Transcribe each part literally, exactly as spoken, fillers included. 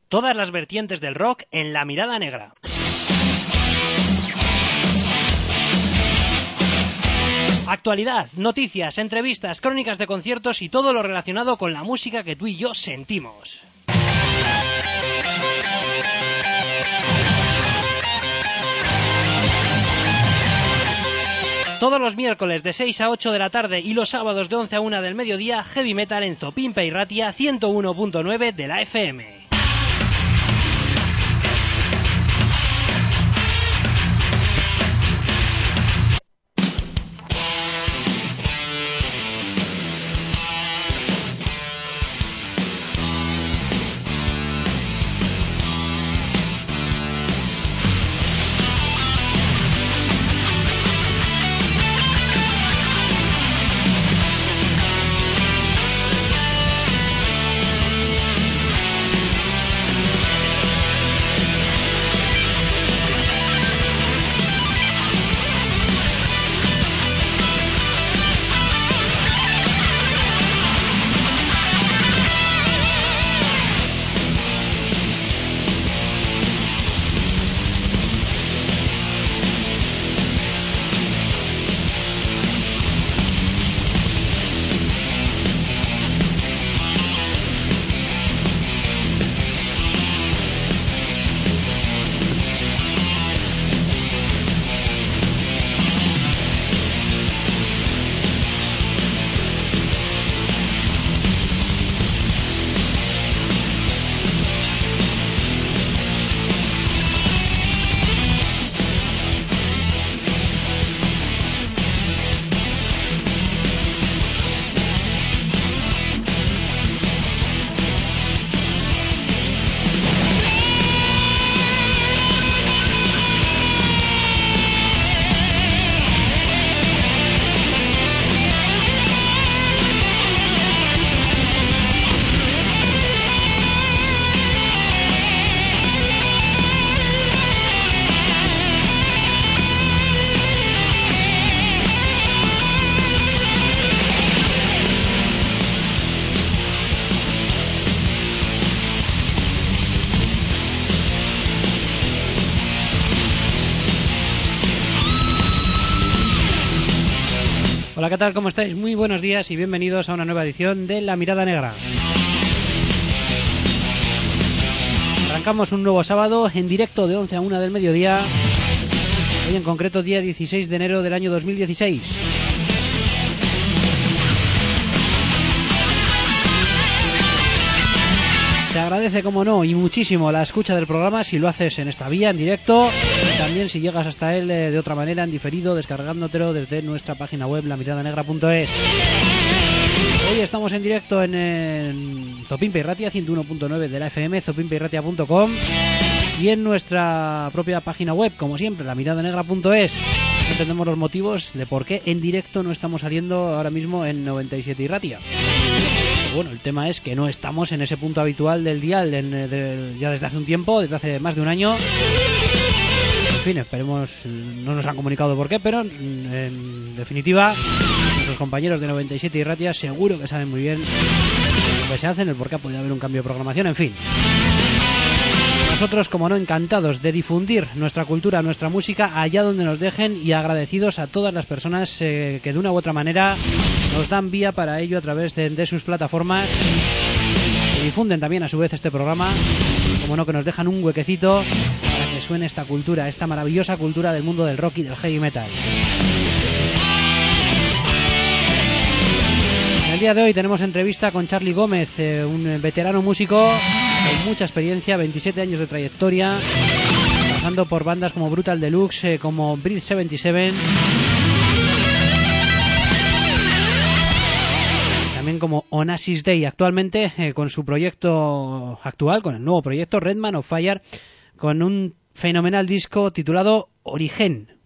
Todas las vertientes del rock en La Mirada Negra. Actualidad, noticias, entrevistas, crónicas de conciertos y todo lo relacionado con la música que tú y yo sentimos. Todos los miércoles de seis a ocho de la tarde y los sábados de once a una del mediodía, Heavy Metal en Zopimpe y Ratia ciento uno punto nueve de la F M. Hola, ¿qué tal? ¿Cómo estáis? Muy buenos días y bienvenidos a una nueva edición de La Mirada Negra. Arrancamos un nuevo sábado en directo de once a una del mediodía, hoy en concreto día dieciséis de enero del año dos mil dieciséis. Se agradece, como no, y muchísimo la escucha del programa si lo haces en esta vía, en directo, y también si llegas hasta él eh, de otra manera, en diferido, descargándotelo desde nuestra página web, la mirada negra punto es. Hoy estamos en directo en, en Zopimpe y Ratia, ciento uno punto nueve de la F M, zopimpe y ratia punto com, y en nuestra propia página web, como siempre, la mirada negra punto es. No entendemos los motivos de por qué en directo no estamos saliendo ahora mismo en noventa y siete y Ratia. Bueno, el tema es que no estamos en ese punto habitual del dial en, de, ya desde hace un tiempo, desde hace más de un año. En fin, esperemos, no nos han comunicado por qué, pero en, en definitiva, nuestros compañeros de noventa y siete y Ratia seguro que saben muy bien lo que se hacen, el por qué ha podido haber un cambio de programación, en fin. Nosotros, como no, encantados de difundir nuestra cultura, nuestra música allá donde nos dejen, y agradecidos a todas las personas eh, que de una u otra manera nos dan vía para ello a través de, de sus plataformas, que difunden también a su vez este programa, como no, que nos dejan un huequecito para que suene esta cultura, esta maravillosa cultura del mundo del rock y del heavy metal. En el día de hoy tenemos entrevista con Charlie Gómez, eh, un veterano músico con mucha experiencia, veintisiete años de trayectoria, pasando por bandas como Brutal Deluxe, eh, como Breed setenta y siete, también como Onassis Day, actualmente eh, con su proyecto actual, con el nuevo proyecto Redman of Fire, con un fenomenal disco titulado Origen,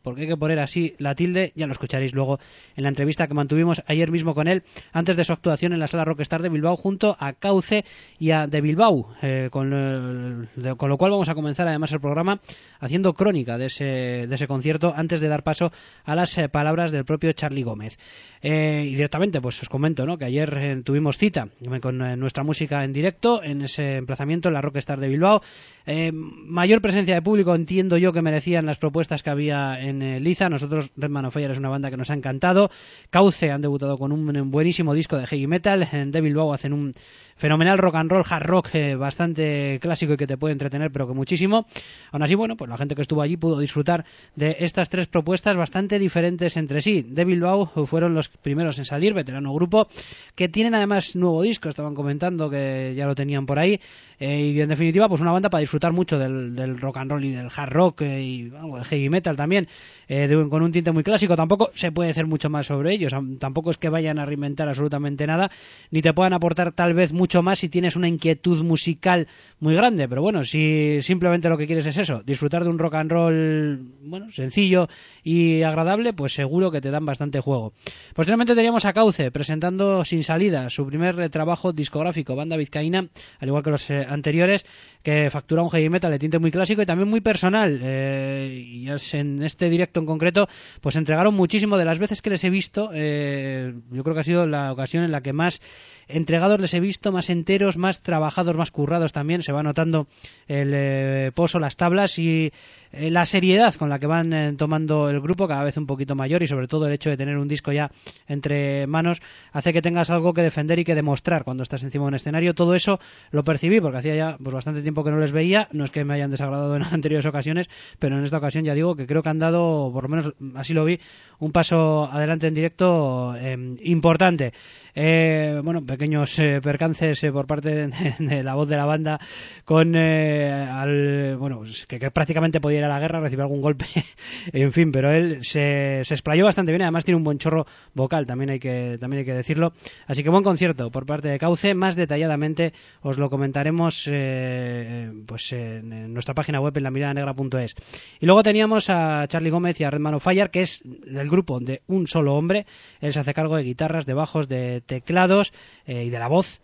porque hay que poner así la tilde, ya lo escucharéis luego en la entrevista que mantuvimos ayer mismo con él, antes de su actuación en la Sala Rockstar de Bilbao, junto a Cauce y a De Bilbao, eh, con, eh, de, con lo cual vamos a comenzar además el programa haciendo crónica de ese, de ese concierto, antes de dar paso a las eh, palabras del propio Charly Gómez. Eh, y directamente, pues os comento, ¿no?, que ayer eh, tuvimos cita con eh, nuestra música en directo en ese emplazamiento en la Rockstar de Bilbao. Eh, mayor presencia de público entiendo yo que merecían las propuestas que había en eh, Liza. Nosotros, Red Man of Fire es una banda que nos ha encantado. Cauce han debutado con un buenísimo disco de heavy metal. En De Bilbao hacen un fenomenal rock and roll, hard rock, eh, bastante clásico y que te puede entretener, pero que muchísimo. Aún así, bueno, pues la gente que estuvo allí pudo disfrutar de estas tres propuestas bastante diferentes entre sí. De Bilbao fueron los primeros en salir, veterano grupo, que tienen además nuevo disco, estaban comentando que ya lo tenían por ahí, eh, y en definitiva, pues una banda para disfrutar mucho del, del rock and roll y del hard rock, eh, y bueno, el heavy metal también, eh, de, con un tinte muy clásico. Tampoco se puede decir mucho más sobre ellos, tampoco es que vayan a reinventar absolutamente nada, ni te puedan aportar tal vez mucho más si tienes una inquietud musical muy grande, pero bueno, si simplemente lo que quieres es eso, disfrutar de un rock and roll, bueno, sencillo y agradable, pues seguro que te dan bastante juego. Posteriormente teníamos a Cauce presentando Sin Salida, su primer eh, trabajo discográfico, banda vizcaína, al igual que los eh, anteriores, que factura un heavy metal de tinte muy clásico y también muy personal, eh, y en este directo en concreto pues entregaron muchísimo. De las veces que les he visto, eh, yo creo que ha sido la ocasión en la que más entregados les he visto, más enteros, más trabajados, más currados también. Se va notando el eh, pozo, las tablas y eh, la seriedad con la que van eh, tomando el grupo, cada vez un poquito mayor, y sobre todo el hecho de tener un disco ya entre manos hace que tengas algo que defender y que demostrar cuando estás encima de un escenario. Todo eso lo percibí porque hacía ya pues bastante tiempo que no les veía. No es que me hayan desagradado en anteriores ocasiones, pero en esta ocasión ya digo que creo que han dado, por lo menos así lo vi, un paso adelante en directo eh, importante. Eh, bueno, pequeños eh, percances eh, por parte de, de, de la voz de la banda con eh, al, bueno, pues que, que prácticamente podía ir a la guerra, recibir algún golpe, en fin, pero él se, se explayó bastante bien. Además tiene un buen chorro vocal, también hay que también hay que decirlo. Así que buen concierto por parte de Cauce. Más detalladamente os lo comentaremos eh, pues en, en nuestra página web, en la mirada negra punto es. Y luego teníamos a Charly Gómez y a Red Man of Fire, que es el grupo de un solo hombre. Él se hace cargo de guitarras, de bajos, de teclados eh, y de la voz.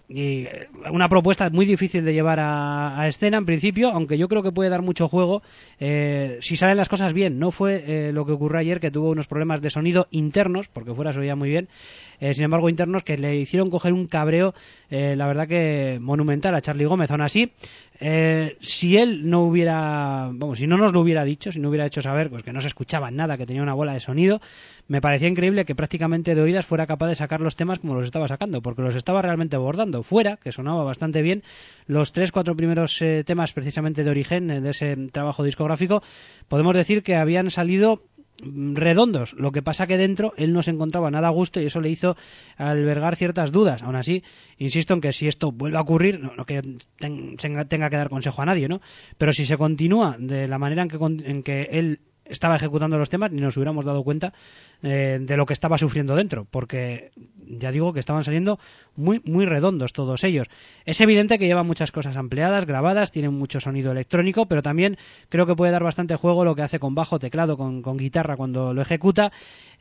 Y una propuesta muy difícil de llevar a, a escena en principio, aunque yo creo que puede dar mucho juego eh, si salen las cosas bien. No fue eh, lo que ocurrió ayer, que tuvo unos problemas de sonido internos, porque fuera se oía muy bien, eh, sin embargo internos, que le hicieron coger un cabreo, eh, la verdad que monumental a Charly Gómez. Aún así, eh, si él no hubiera, vamos, si no nos lo hubiera dicho, si no hubiera hecho saber pues que no se escuchaba nada, que tenía una bola de sonido, me parecía increíble que prácticamente de oídas fuera capaz de sacar los temas como los estaba sacando, porque los estaba realmente bordando. Fuera, que sonaba bastante bien, los tres, cuatro primeros eh, temas precisamente de origen eh, de ese trabajo discográfico, podemos decir que habían salido redondos. Lo que pasa que dentro él no se encontraba nada a gusto y eso le hizo albergar ciertas dudas. Aún así, insisto en que si esto vuelve a ocurrir, no, no que ten, tenga que dar consejo a nadie, ¿no? Pero si se continúa de la manera en que, en que él estaba ejecutando los temas, ni nos hubiéramos dado cuenta eh, de lo que estaba sufriendo dentro, porque ya digo que estaban saliendo muy muy redondos todos ellos. Es evidente que llevan muchas cosas ampliadas, grabadas, tienen mucho sonido electrónico, pero también creo que puede dar bastante juego lo que hace con bajo, teclado, con, con guitarra cuando lo ejecuta.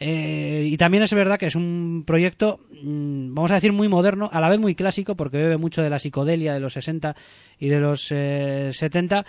Eh, y también es verdad que es un proyecto, mmm, vamos a decir, muy moderno, a la vez muy clásico, porque bebe mucho de la psicodelia de los sesenta y de los eh, setenta.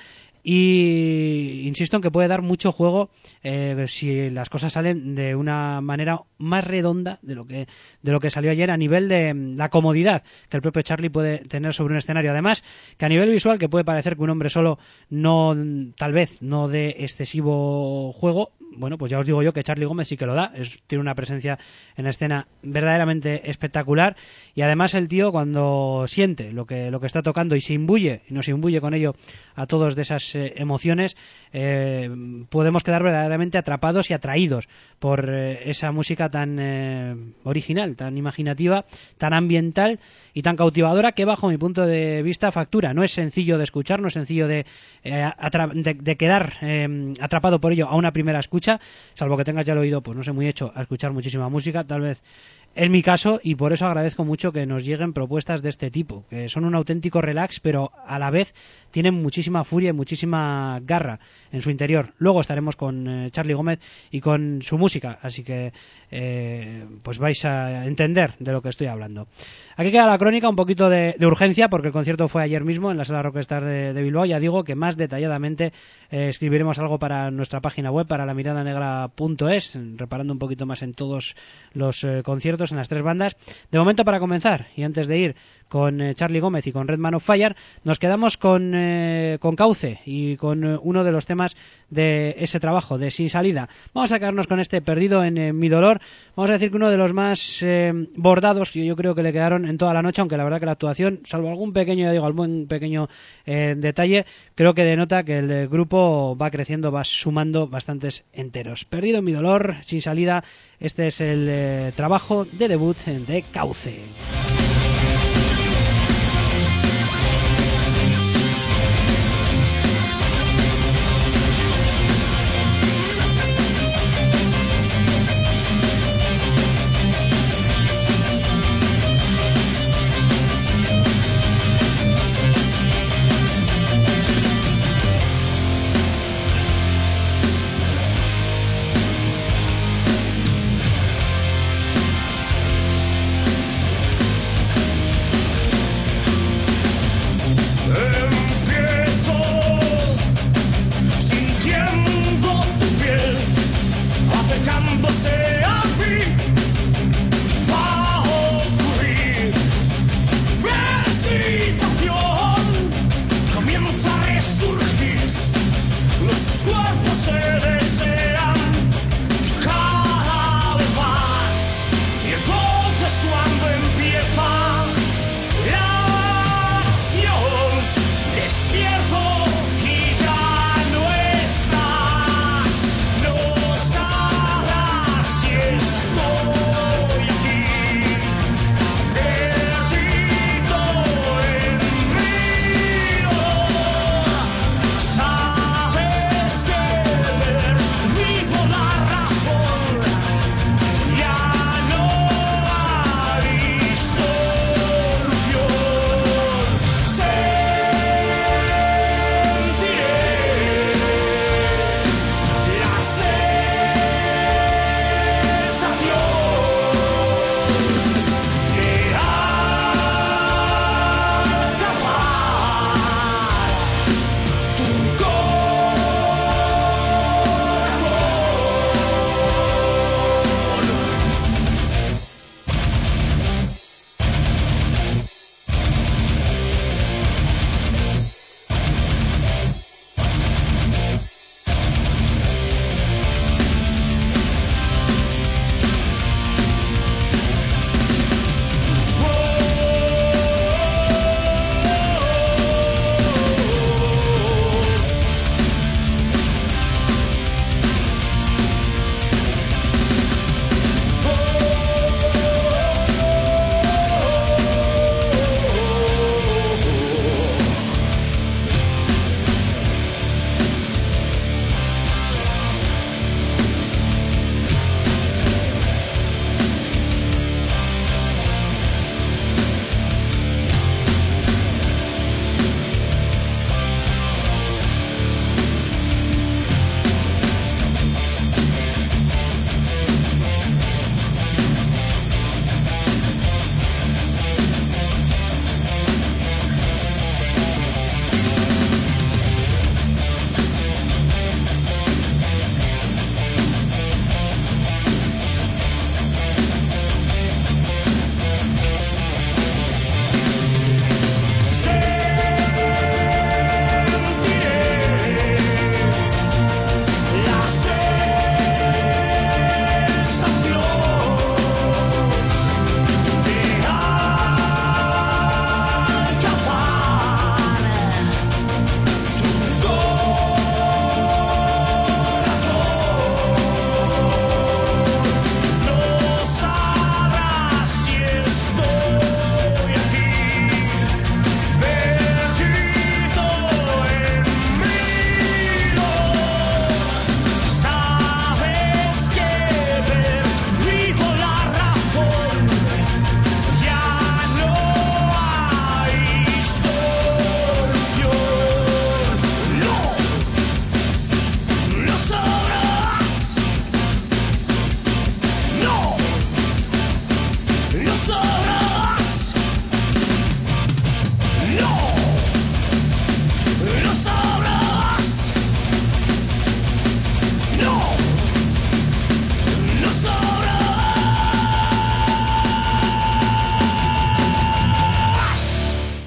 Y insisto en que puede dar mucho juego eh, si las cosas salen de una manera más redonda de lo que de lo que salió ayer, a nivel de la comodidad que el propio Charly puede tener sobre un escenario. Además, que a nivel visual, que puede parecer que un hombre solo no, tal vez no dé excesivo juego, bueno, pues ya os digo yo que Charly Gómez sí que lo da. Es, tiene una presencia en escena verdaderamente espectacular, y además el tío, cuando siente lo que lo que está tocando y se imbuye y nos imbuye con ello a todos de esas eh, emociones, eh, podemos quedar verdaderamente atrapados y atraídos por eh, esa música tan eh, original, tan imaginativa, tan ambiental y tan cautivadora, que bajo mi punto de vista factura. No es sencillo de escuchar, no es sencillo de, eh, atra- de, de quedar eh, atrapado por ello a una primera escucha, salvo que tengas ya el oído, pues no sé, muy hecho a escuchar muchísima música. Tal vez Es mi caso y por eso agradezco mucho que nos lleguen propuestas de este tipo, que son un auténtico relax, pero a la vez tienen muchísima furia y muchísima garra en su interior. Luego estaremos con eh, Charlie Gómez y con su música, así que eh, pues vais a entender de lo que estoy hablando. Aquí queda la crónica, un poquito de, de urgencia, porque el concierto fue ayer mismo en la Sala Rockstar de, de Bilbao. Ya digo que más detalladamente eh, escribiremos algo para nuestra página web, para la mirada negra punto es, reparando un poquito más en todos los eh, conciertos, en las tres bandas. De momento, para comenzar, y antes de ir con eh, Charlie Gómez y con Red Man of Fire, nos quedamos con, eh, con Cauce y con eh, uno de los temas de ese trabajo, de Sin Salida. Vamos a quedarnos con este Perdido en eh, mi dolor. Vamos a decir que uno de los más eh, bordados, yo, yo creo que le quedaron en toda la noche, aunque la verdad que la actuación, salvo algún pequeño, ya digo, algún pequeño eh, detalle, creo que denota que el eh, grupo va creciendo, va sumando bastantes enteros. Perdido en mi dolor, Sin Salida, este es el eh, trabajo de debut de Cauce.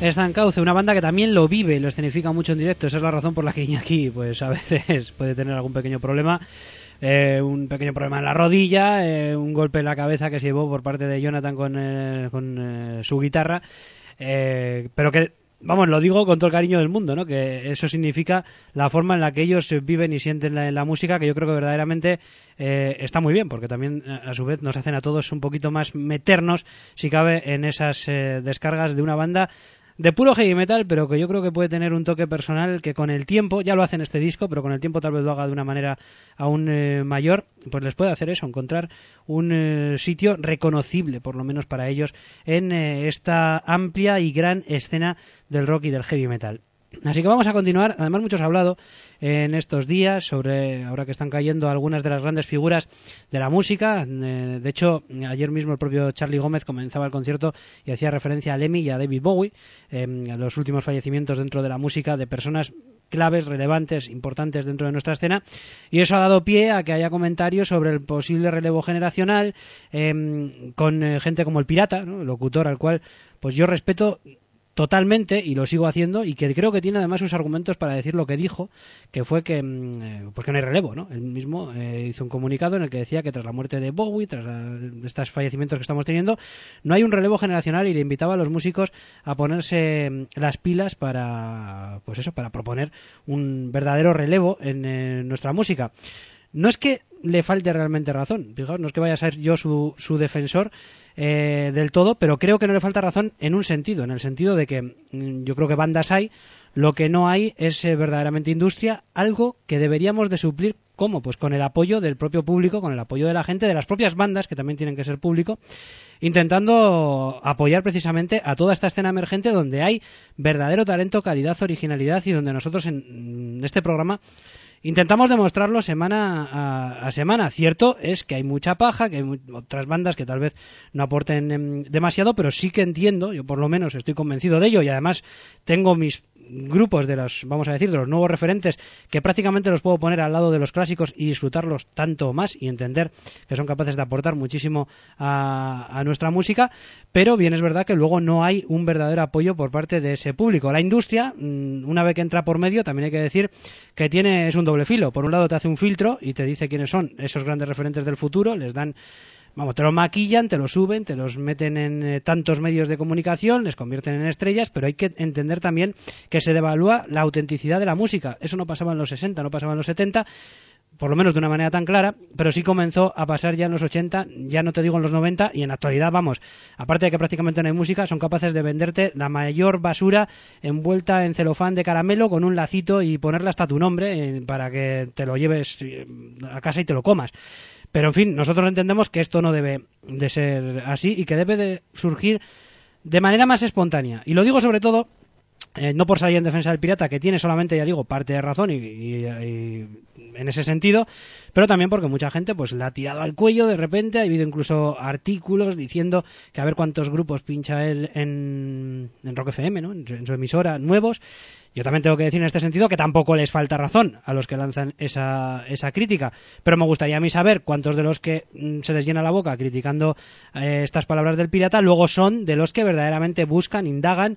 Stan Cauce, una banda que también lo vive, lo escenifica mucho en directo. Esa es la razón por la que Iñaki pues a veces puede tener algún pequeño problema. Eh, un pequeño problema en la rodilla, eh, un golpe en la cabeza que se llevó por parte de Jonathan con, eh, con eh, su guitarra, eh, pero que, vamos, lo digo con todo el cariño del mundo, ¿no? Que eso significa la forma en la que ellos viven y sienten la, la música, que yo creo que verdaderamente eh, está muy bien, porque también a su vez nos hacen a todos un poquito más meternos, si cabe, en esas eh, descargas de una banda de puro heavy metal, pero que yo creo que puede tener un toque personal que con el tiempo, ya lo hace en este disco, pero con el tiempo tal vez lo haga de una manera aún eh, mayor, pues les puede hacer eso, encontrar un eh, sitio reconocible, por lo menos para ellos, en eh, esta amplia y gran escena del rock y del heavy metal. Así que vamos a continuar. Además, muchos han hablado en estos días sobre, ahora que están cayendo algunas de las grandes figuras de la música. Eh, de hecho, ayer mismo el propio Charlie Gómez comenzaba el concierto y hacía referencia a Lemmy y a David Bowie, eh, a los últimos fallecimientos dentro de la música de personas claves, relevantes, importantes dentro de nuestra escena, y eso ha dado pie a que haya comentarios sobre el posible relevo generacional eh, con eh, gente como el Pirata, ¿no? El locutor al cual pues yo respeto totalmente, y lo sigo haciendo, y que creo que tiene además sus argumentos para decir lo que dijo, que fue que eh, pues que no hay relevo, ¿no? Él mismo eh, hizo un comunicado en el que decía que tras la muerte de Bowie, tras la, estos fallecimientos que estamos teniendo, no hay un relevo generacional, y le invitaba a los músicos a ponerse las pilas para, pues eso, para proponer un verdadero relevo en eh, nuestra música. No es que le falte realmente razón, fijaos, no es que vaya a ser yo su, su defensor eh, del todo, pero creo que no le falta razón en un sentido, en el sentido de que mm, yo creo que bandas hay, lo que no hay es eh, verdaderamente industria, algo que deberíamos de suplir. ¿Cómo? Pues con el apoyo del propio público, con el apoyo de la gente, de las propias bandas, que también tienen que ser público, intentando apoyar precisamente a toda esta escena emergente donde hay verdadero talento, calidad, originalidad, y donde nosotros en este programa intentamos demostrarlo semana a, a semana. Cierto es que hay mucha paja, que hay mu- otras bandas que tal vez no aporten eh, demasiado, pero sí que entiendo, yo por lo menos estoy convencido de ello, y además tengo mis grupos de los, vamos a decir, de los nuevos referentes, que prácticamente los puedo poner al lado de los clásicos y disfrutarlos tanto más y entender que son capaces de aportar muchísimo a, a nuestra música, pero bien es verdad que luego no hay un verdadero apoyo por parte de ese público. La industria, una vez que entra por medio, también hay que decir que tiene, es un doble filo. Por un lado te hace un filtro y te dice quiénes son esos grandes referentes del futuro, les dan, vamos, te los maquillan, te los suben, te los meten en eh, tantos medios de comunicación, les convierten en estrellas, pero hay que entender también que se devalúa la autenticidad de la música. Eso no pasaba en los sesenta, no pasaba en los setenta, por lo menos de una manera tan clara, pero sí comenzó a pasar ya en los ochenta, ya no te digo en los noventa, y en la actualidad, vamos, aparte de que prácticamente no hay música, son capaces de venderte la mayor basura envuelta en celofán de caramelo con un lacito y ponerle hasta tu nombre eh, para que te lo lleves eh, a casa y te lo comas. Pero en fin, nosotros entendemos que esto no debe de ser así y que debe de surgir de manera más espontánea. Y lo digo sobre todo, eh, no por salir en defensa del Pirata, que tiene solamente, ya digo, parte de razón y, y, y en ese sentido, pero también porque mucha gente pues la ha tirado al cuello de repente. Ha habido incluso artículos diciendo que a ver cuántos grupos pincha él en, en Rock F M, ¿no? en, en su emisora, nuevos. Yo también tengo que decir en este sentido que tampoco les falta razón a los que lanzan esa, esa crítica, pero me gustaría a mí saber cuántos de los que mm, se les llena la boca criticando eh, estas palabras del Pirata luego son de los que verdaderamente buscan, indagan,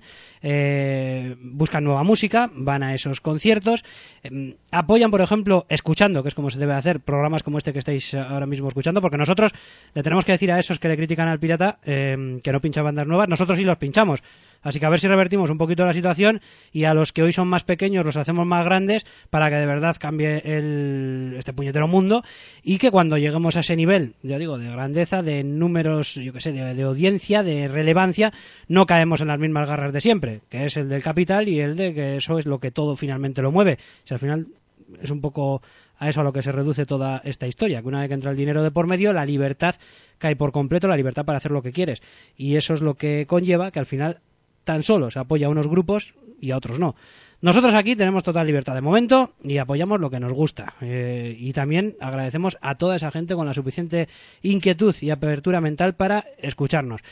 eh, buscan nueva música, van a esos conciertos, eh, apoyan, por ejemplo, escuchando, que es como se debe hacer, programas como este que estáis ahora mismo escuchando, porque nosotros le tenemos que decir a esos que le critican al Pirata eh, que no pinchan bandas nuevas, nosotros sí los pinchamos. Así que a ver si revertimos un poquito la situación y a los que hoy son más pequeños los hacemos más grandes para que de verdad cambie el, este puñetero mundo, y que cuando lleguemos a ese nivel, ya digo, de grandeza, de números, yo qué sé, de, de audiencia, de relevancia, no caemos en las mismas garras de siempre, que es el del capital y el de que eso es lo que todo finalmente lo mueve. O sea, al final es un poco a eso a lo que se reduce toda esta historia, que una vez que entra el dinero de por medio, la libertad cae por completo, la libertad para hacer lo que quieres, y eso es lo que conlleva que al final tan solo se apoya a unos grupos y a otros no. Nosotros aquí tenemos total libertad de momento y apoyamos lo que nos gusta. Eh, y también agradecemos a toda esa gente con la suficiente inquietud y apertura mental para escucharnos.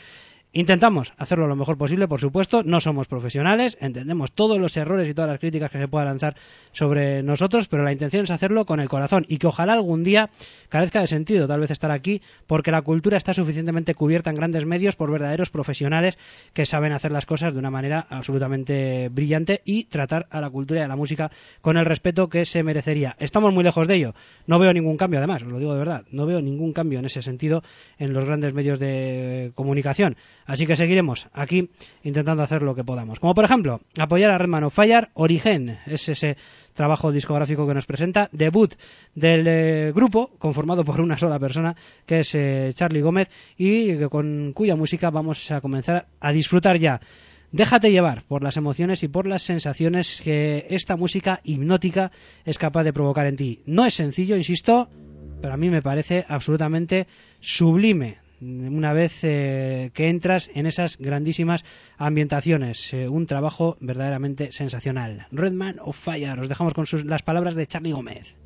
Intentamos hacerlo lo mejor posible, por supuesto, no somos profesionales, entendemos todos los errores y todas las críticas que se puedan lanzar sobre nosotros, pero la intención es hacerlo con el corazón y que ojalá algún día carezca de sentido tal vez estar aquí, porque la cultura está suficientemente cubierta en grandes medios por verdaderos profesionales que saben hacer las cosas de una manera absolutamente brillante y tratar a la cultura y a la música con el respeto que se merecería. Estamos muy lejos de ello, no veo ningún cambio, además, os lo digo de verdad, no veo ningún cambio en ese sentido en los grandes medios de comunicación. Así que seguiremos aquí intentando hacer lo que podamos. Como por ejemplo, apoyar a Redman of Fire. Origen es ese trabajo discográfico que nos presenta. Debut del eh, grupo, conformado por una sola persona, que es eh, Charlie Gómez, y con cuya música vamos a comenzar a disfrutar ya. Déjate llevar por las emociones y por las sensaciones que esta música hipnótica es capaz de provocar en ti. No es sencillo, insisto, pero a mí me parece absolutamente sublime una vez eh, que entras en esas grandísimas ambientaciones. Eh, un trabajo verdaderamente sensacional. Redman of Fire. Os dejamos con sus, las palabras de Charlie Gómez.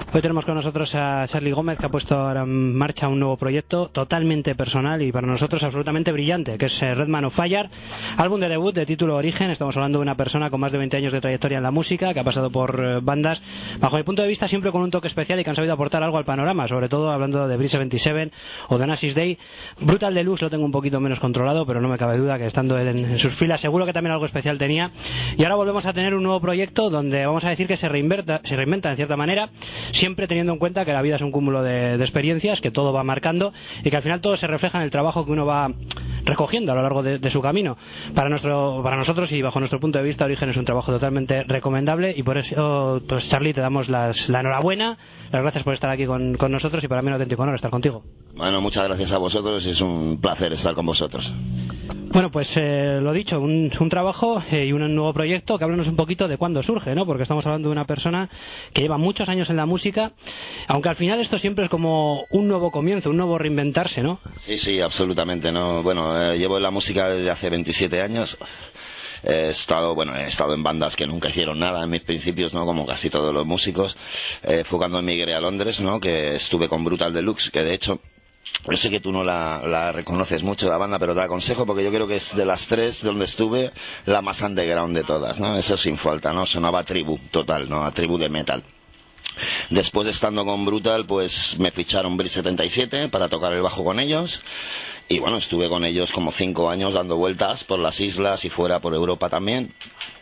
Hoy tenemos con nosotros a Charly Gómez, que ha puesto ahora en marcha un nuevo proyecto totalmente personal y para nosotros absolutamente brillante, que es Redman of Fire, álbum de debut de título Origen. Estamos hablando de una persona con más de veinte años de trayectoria en la música, que ha pasado por bandas, bajo mi punto de vista, siempre con un toque especial y que han sabido aportar algo al panorama, sobre todo hablando de Breeze setenta y siete o de Nasis Day. Brutal Deluxe lo tengo un poquito menos controlado, pero no me cabe duda que estando él en, en sus filas seguro que también algo especial tenía. Y ahora volvemos a tener un nuevo proyecto donde vamos a decir que se reinventa, se reinventa en cierta manera, siempre teniendo en cuenta que la vida es un cúmulo de, de experiencias, que todo va marcando y que al final todo se refleja en el trabajo que uno va recogiendo a lo largo de, de su camino. Para nuestro, para nosotros y bajo nuestro punto de vista, Origen es un trabajo totalmente recomendable y por eso, pues Charly, te damos las, la enhorabuena, las gracias por estar aquí con, con nosotros y para mí un auténtico honor estar contigo. Bueno, muchas gracias a vosotros y es un placer estar con vosotros. Bueno, pues eh, lo dicho, un, un trabajo eh, y un nuevo proyecto, que háblanos un poquito de cuándo surge, ¿no? Porque estamos hablando de una persona que lleva muchos años en la música, aunque al final esto siempre es como un nuevo comienzo, un nuevo reinventarse, ¿no? Sí, sí, absolutamente, ¿no? Bueno, eh, llevo en la música desde hace veintisiete años. He estado, bueno, he estado en bandas que nunca hicieron nada en mis principios, ¿no? Como casi todos los músicos. Eh, fue cuando emigré a Londres, ¿no? Que estuve con Brutal Deluxe, que de hecho, yo sé que tú no la, la reconoces mucho, la banda, pero te la aconsejo porque yo creo que es de las tres donde estuve la más underground de todas, ¿no? Eso sin falta, ¿no? Sonaba a tribu total, ¿no? A tribu de metal. Después de estando con Brutal, pues me ficharon Breeze setenta y siete para tocar el bajo con ellos. Y bueno, estuve con ellos como cinco años dando vueltas por las islas y fuera por Europa también.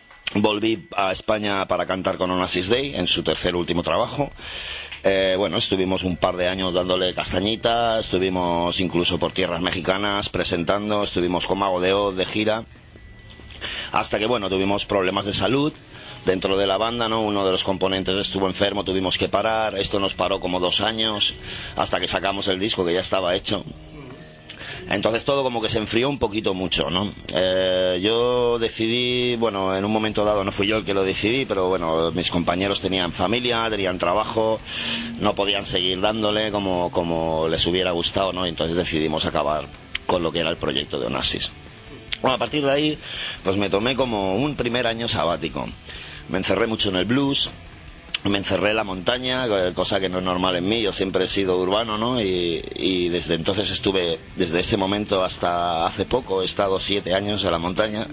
Volví a España para cantar con Nasis Day en su tercer último trabajo. Eh, bueno, estuvimos un par de años dándole castañita, estuvimos incluso por tierras mexicanas presentando, estuvimos con Mago de Oz de gira, hasta que bueno, tuvimos problemas de salud dentro de la banda, ¿no? Uno de los componentes estuvo enfermo, tuvimos que parar, esto nos paró como dos años, hasta que sacamos el disco que ya estaba hecho. Entonces todo como que se enfrió un poquito mucho, ¿no? Eh, yo decidí, bueno, en un momento dado no fui yo el que lo decidí, pero bueno, mis compañeros tenían familia, tenían trabajo, no podían seguir dándole como, como les hubiera gustado, ¿no? Entonces decidimos acabar con lo que era el proyecto de Onassis. Bueno, a partir de ahí, pues me tomé como un primer año sabático. Me encerré mucho en el blues, me encerré en la montaña, cosa que no es normal en mí, yo siempre he sido urbano, ¿no? Y, y desde entonces estuve, desde ese momento hasta hace poco, he estado siete años en la montaña.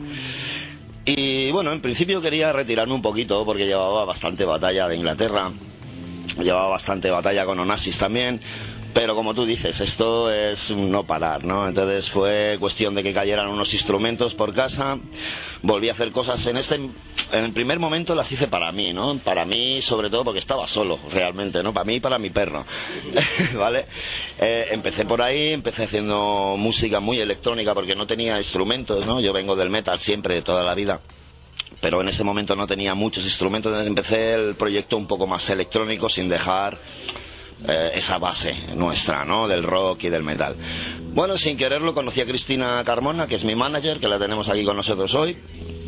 Y bueno, en principio quería retirarme un poquito porque llevaba bastante batalla de Inglaterra, llevaba bastante batalla con Onassis también. Pero como tú dices, esto es no parar, ¿no? Entonces fue cuestión de que cayeran unos instrumentos por casa, volví a hacer cosas en este, en el primer momento las hice para mí, ¿no? Para mí sobre todo porque estaba solo, realmente, ¿no? Para mí y para mi perro, ¿vale? Eh, empecé por ahí, empecé haciendo música muy electrónica porque no tenía instrumentos, ¿no? Yo vengo del metal siempre, de toda la vida. Pero en ese momento no tenía muchos instrumentos, entonces empecé el proyecto un poco más electrónico sin dejar Eh, esa base nuestra, ¿no? Del rock y del metal. Bueno, sin quererlo conocí a Cristina Carmona, que es mi manager, que la tenemos aquí con nosotros hoy.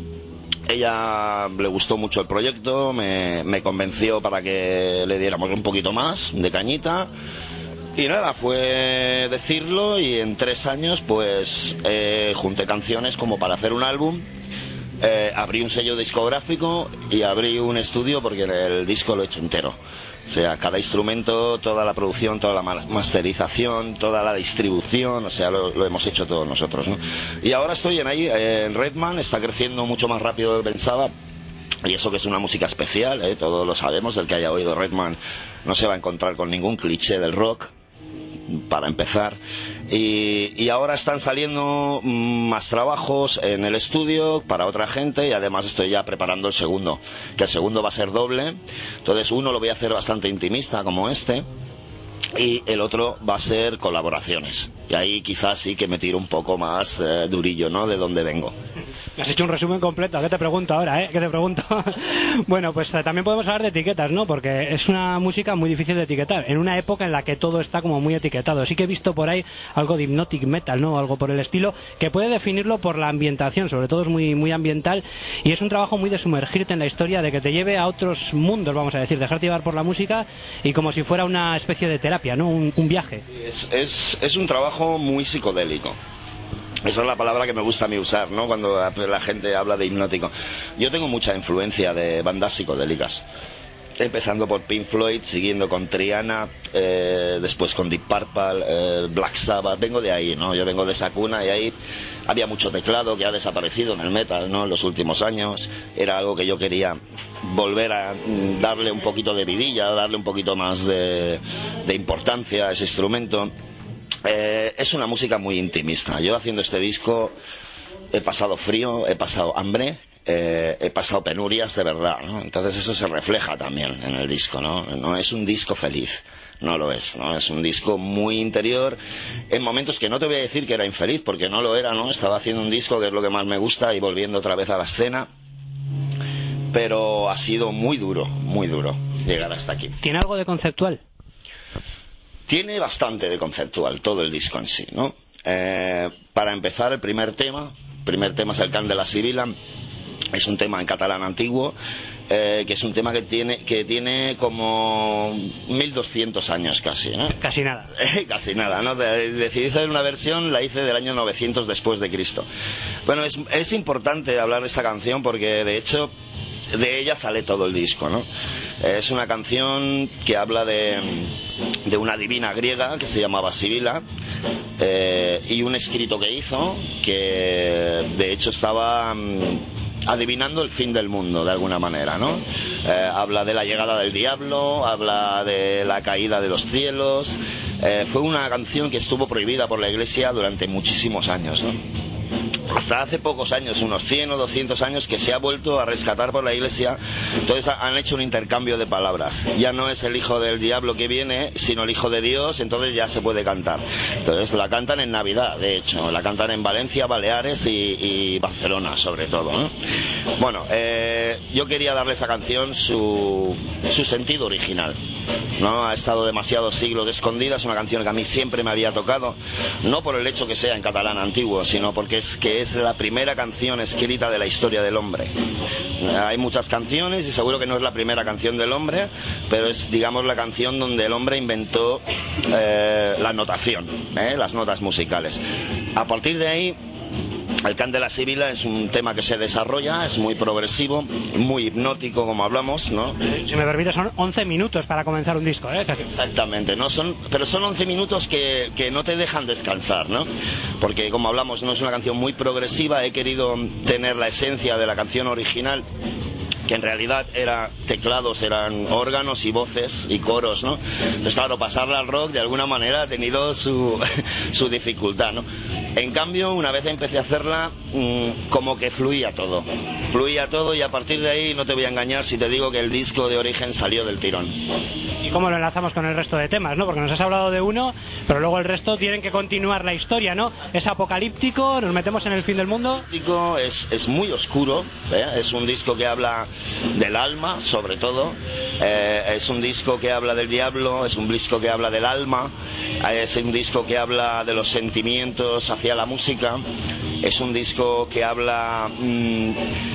Ella le gustó mucho el proyecto, me, me convenció para que le diéramos un poquito más de cañita. Y nada, fue decirlo y en tres años pues eh, junté canciones como para hacer un álbum. Eh, abrí un sello discográfico y abrí un estudio porque el disco lo he hecho entero. O sea, cada instrumento, toda la producción, toda la masterización, toda la distribución, o sea, lo, lo hemos hecho todos nosotros, ¿no? Y ahora estoy en ahí, en Redman, está creciendo mucho más rápido de lo que pensaba. Y eso que es una música especial, ¿eh? Todos lo sabemos, el que haya oído Redman no se va a encontrar con ningún cliché del rock, para empezar. Y, y ahora están saliendo más trabajos en el estudio para otra gente y además estoy ya preparando el segundo, que el segundo va a ser doble. Entonces uno lo voy a hacer bastante intimista como este y el otro va a ser colaboraciones. Y ahí quizás sí que me tiro un poco más eh, durillo, ¿no? De dónde vengo. Me has hecho un resumen completo. ¿Qué te pregunto ahora, eh? ¿Qué te pregunto? Bueno, pues eh, también podemos hablar de etiquetas, ¿no? Porque es una música muy difícil de etiquetar. En una época en la que todo está como muy etiquetado. Sí que he visto por ahí algo de hypnotic metal, ¿no? Algo por el estilo, que puede definirlo por la ambientación. Sobre todo es muy, muy ambiental. Y es un trabajo muy de sumergirte en la historia, de que te lleve a otros mundos, vamos a decir. Dejarte llevar por la música y como si fuera una especie de terapia, ¿no? Un, un viaje. Es, es, es un trabajo muy psicodélico. Esa es la palabra que me gusta a mí usar, ¿no? Cuando la gente habla de hipnótico. Yo tengo mucha influencia de bandas psicodélicas. empezando por Pink Floyd, siguiendo con Triana, eh, después con Deep Purple, eh, Black Sabbath. Vengo de ahí, ¿no? Yo vengo de esa cuna y ahí había mucho teclado que ha desaparecido en el metal, ¿no? En los últimos años era algo que yo quería volver a darle un poquito de vidilla, darle un poquito más de, de importancia a ese instrumento. Eh, es una música muy intimista. Yo haciendo este disco he pasado frío, he pasado hambre, eh, he pasado penurias de verdad, ¿no? Entonces eso se refleja también en el disco, ¿no? No es un disco feliz. No lo es, ¿no? Es un disco muy interior, en momentos que no te voy a decir que era infeliz, porque no lo era, ¿no? Estaba haciendo un disco que es lo que más me gusta y volviendo otra vez a la escena, pero ha sido muy duro, muy duro llegar hasta aquí. ¿Tiene algo de conceptual? Tiene bastante de conceptual, todo el disco en sí, ¿no? Eh, para empezar, el primer tema, el primer tema es el Cant de la Sibila, es un tema en catalán antiguo, Eh, que es un tema que tiene que tiene como mil doscientos años casi, ¿no? Casi nada. Casi nada, ¿no? Decidí hacer una versión, la hice del año novecientos después de Cristo. Bueno, es, es importante hablar de esta canción porque de hecho de ella sale todo el disco, ¿no? Es una canción que habla de, de una divina griega que se llamaba Sibila, eh, y un escrito que hizo que de hecho estaba adivinando el fin del mundo de alguna manera, ¿no? Eh, habla de la llegada del diablo, habla de la caída de los cielos. Eh, fue una canción que estuvo prohibida por la Iglesia durante muchísimos años, ¿no? Hasta hace pocos años, unos cien o doscientos años, que se ha vuelto a rescatar por la Iglesia. Entonces han hecho un intercambio de palabras. Ya no es el hijo del diablo que viene, sino el hijo de Dios, entonces ya se puede cantar. Entonces la cantan en Navidad, de hecho. La cantan en Valencia, Baleares y, y Barcelona, sobre todo, ¿no? Bueno, eh, yo quería darle a esa canción su, su sentido original, ¿no? Ha estado demasiados siglos escondida. Es una canción que a mí siempre me había tocado, no por el hecho que sea en catalán antiguo, sino porque es que es la primera canción escrita de la historia del hombre. Hay muchas canciones y seguro que no es la primera canción del hombre, pero es, digamos, la canción donde el hombre inventó eh, la notación, ¿eh? Las notas musicales. A partir de ahí, el Cant de la Sibila es un tema que se desarrolla, es muy progresivo, muy hipnótico, como hablamos, ¿no? Si me permite, son once minutos para comenzar un disco, ¿eh? Casi. Exactamente, ¿no? Son, pero son once minutos que, que no te dejan descansar, ¿no? Porque, como hablamos, no es una canción muy progresiva, he querido tener la esencia de la canción original, que en realidad eran teclados, eran órganos y voces y coros, ¿no? Entonces, claro, pasarla al rock de alguna manera ha tenido su, su dificultad, ¿no? En cambio, una vez empecé a hacerla, mmm, como que fluía todo. Fluía todo y a partir de ahí no te voy a engañar si te digo que el disco de origen salió del tirón. ¿Y cómo lo enlazamos con el resto de temas, no? Porque nos has hablado de uno, pero luego el resto tienen que continuar la historia, ¿no? Es apocalíptico, nos metemos en el fin del mundo. Es, es muy oscuro, ¿eh? Es un disco que habla del alma, sobre todo. Eh, es un disco que habla del diablo, es un disco que habla del alma, es un disco que habla de los sentimientos hacia la música, es un disco que habla mmm,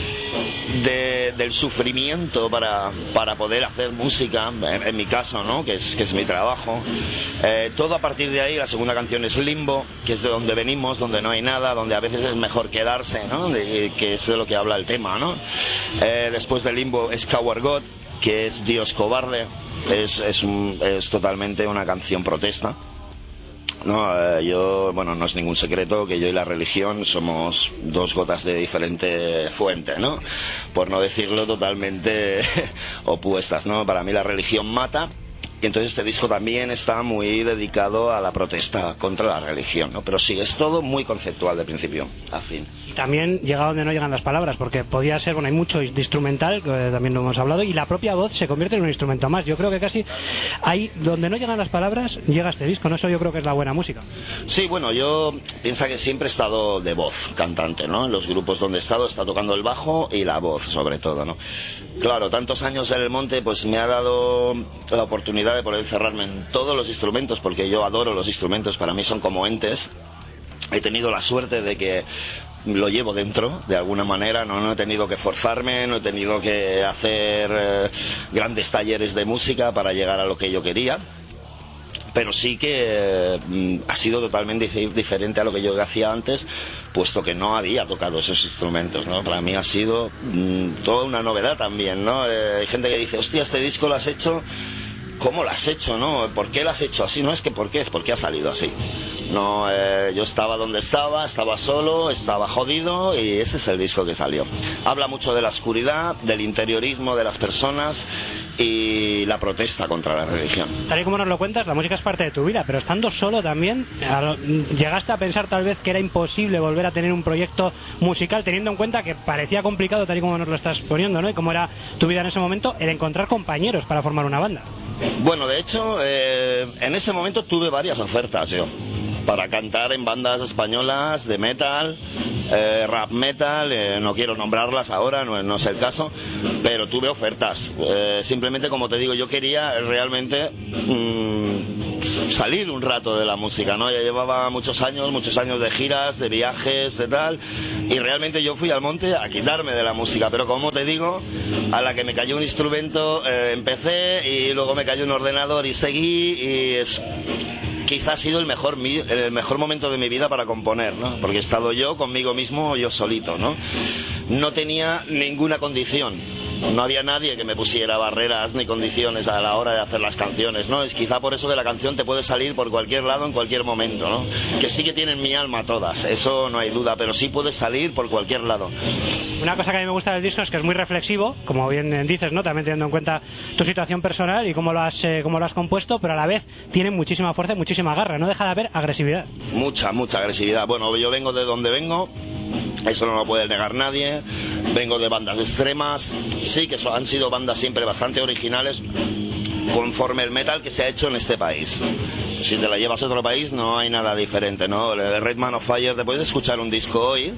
de, del sufrimiento para, para poder hacer música, en, en mi caso, ¿no? Que es, que es mi trabajo. Eh, todo a partir de ahí. La segunda canción es Limbo, que es de donde venimos, donde no hay nada, donde a veces es mejor quedarse, ¿no? De, que es de lo que habla el tema, ¿no? Eh, después de Limbo es Coward God, que es Dios cobarde. Es, es, un, es totalmente una canción protesta. No, eh, yo, bueno, no es ningún secreto que yo y la religión somos dos gotas de diferente fuente, ¿no? Por no decirlo totalmente opuestas, ¿no? Para mí la religión mata. Y entonces este disco también está muy dedicado a la protesta contra la religión, ¿no? Pero sí, es todo muy conceptual de principio a fin. Y también llega donde no llegan las palabras, porque podía ser, bueno, hay mucho de instrumental, que también lo hemos hablado, y la propia voz se convierte en un instrumento más. Yo creo que casi ahí, donde no llegan las palabras, llega este disco, ¿no? Eso yo creo que es la buena música. Sí, bueno, yo pienso que siempre he estado de voz cantante, ¿no? En los grupos donde he estado, está tocando el bajo y la voz, sobre todo, ¿no? Claro, tantos años en el monte, pues me ha dado la oportunidad de poder encerrarme en todos los instrumentos, porque yo adoro los instrumentos, para mí son como entes. He tenido la suerte de que lo llevo dentro, de alguna manera, no, no he tenido que forzarme, no he tenido que hacer eh, grandes talleres de música para llegar a lo que yo quería. pero sí que eh, ha sido totalmente diferente a lo que yo hacía antes, puesto que no había tocado esos instrumentos, ¿no? Para mí ha sido mmm, toda una novedad también, ¿no? Eh, hay gente que dice, hostia, este disco lo has hecho, ¿cómo lo has hecho, no? ¿Por qué lo has hecho así? No es que por qué, es porque ha salido así. No, eh, yo estaba donde estaba, estaba solo, estaba jodido y ese es el disco que salió. Habla mucho de la oscuridad, del interiorismo de las personas y la protesta contra la religión. Tal y como nos lo cuentas, la música es parte de tu vida, pero estando solo también, ¿llegaste a pensar tal vez que era imposible volver a tener un proyecto musical, teniendo en cuenta que parecía complicado, tal y como nos lo estás poniendo, ¿no? Y cómo era tu vida en ese momento, el encontrar compañeros para formar una banda? Bueno, de hecho, eh, en ese momento tuve varias ofertas yo para cantar en bandas españolas de metal, eh, rap metal, eh, no quiero nombrarlas ahora, no, no es el caso, pero tuve ofertas. Eh, simplemente, como te digo, yo quería realmente mmm, salir un rato de la música, ¿no? Ya llevaba muchos años, muchos años de giras, de viajes, de tal, y realmente yo fui al monte a quitarme de la música, pero como te digo, a la que me cayó un instrumento, eh, empecé y luego me cayó un ordenador y seguí, y es... quizás ha sido el mejor, el mejor momento de mi vida para componer, ¿no? Porque he estado yo conmigo mismo, yo solito, ¿no? No tenía ninguna condición, no había nadie que me pusiera barreras ni condiciones a la hora de hacer las canciones, ¿no? Es quizá por eso que la canción te puede salir por cualquier lado en cualquier momento, ¿no? Que sí que tienen mi alma todas, eso no hay duda, pero sí puede salir por cualquier lado. Una cosa que a mí me gusta del disco es que es muy reflexivo, como bien dices, ¿no? También teniendo en cuenta tu situación personal y cómo lo has, eh, cómo lo has compuesto, pero a la vez tiene muchísima fuerza y muchísima garra, no deja de haber agresividad. Mucha, mucha agresividad. Bueno, yo vengo de donde vengo, eso no lo puede negar nadie, vengo de bandas extremas, sí que han sido bandas siempre bastante originales, conforme el metal que se ha hecho en este país. Si te la llevas a otro país no hay nada diferente, ¿no? El Red Man of Fire, te puedes escuchar un disco hoy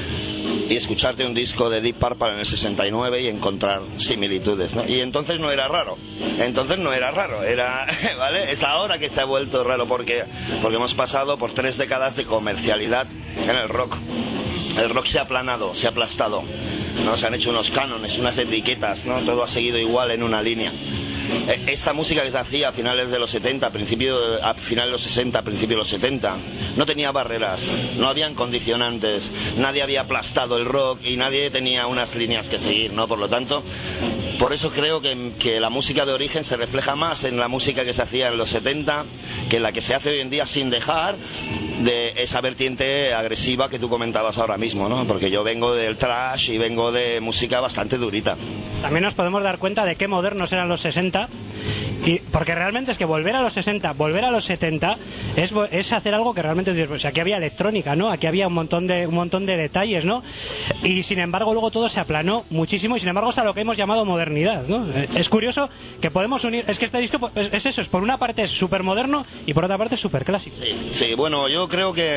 y escucharte un disco de Deep Purple en el sesenta y nueve y encontrar similitudes, ¿no? Y entonces no era raro, entonces no era raro, era, ¿vale? Es ahora que se ha vuelto raro porque, porque hemos pasado por tres décadas de comercialidad en el rock. El rock se ha aplanado, se ha aplastado, ¿no? Se han hecho unos cánones, unas etiquetas, ¿no? Todo ha seguido igual en una línea. Esta música que se hacía a finales de los setenta, principio, a finales de los sesenta, principios de los setenta, no tenía barreras, no habían condicionantes, nadie había aplastado el rock y nadie tenía unas líneas que seguir, ¿no? Por lo tanto, por eso creo que, que la música de origen se refleja más en la música que se hacía en los setenta que en la que se hace hoy en día, sin dejar de esa vertiente agresiva que tú comentabas ahora mismo, ¿no? Porque yo vengo del thrash y vengo de música bastante durita. También nos podemos dar cuenta de qué modernos eran los sesenta, y porque realmente es que volver a los sesenta, volver a los setenta es, es hacer algo que realmente, pues aquí había electrónica, ¿no? Aquí había un montón de un montón de detalles, ¿no? Y sin embargo luego todo se aplanó muchísimo y sin embargo es a lo que hemos llamado modernidad, ¿no? Es curioso que podemos unir, es que este disco es, es eso, es por una parte es súper moderno y por otra parte es súper clásico. Sí, sí, bueno, yo creo que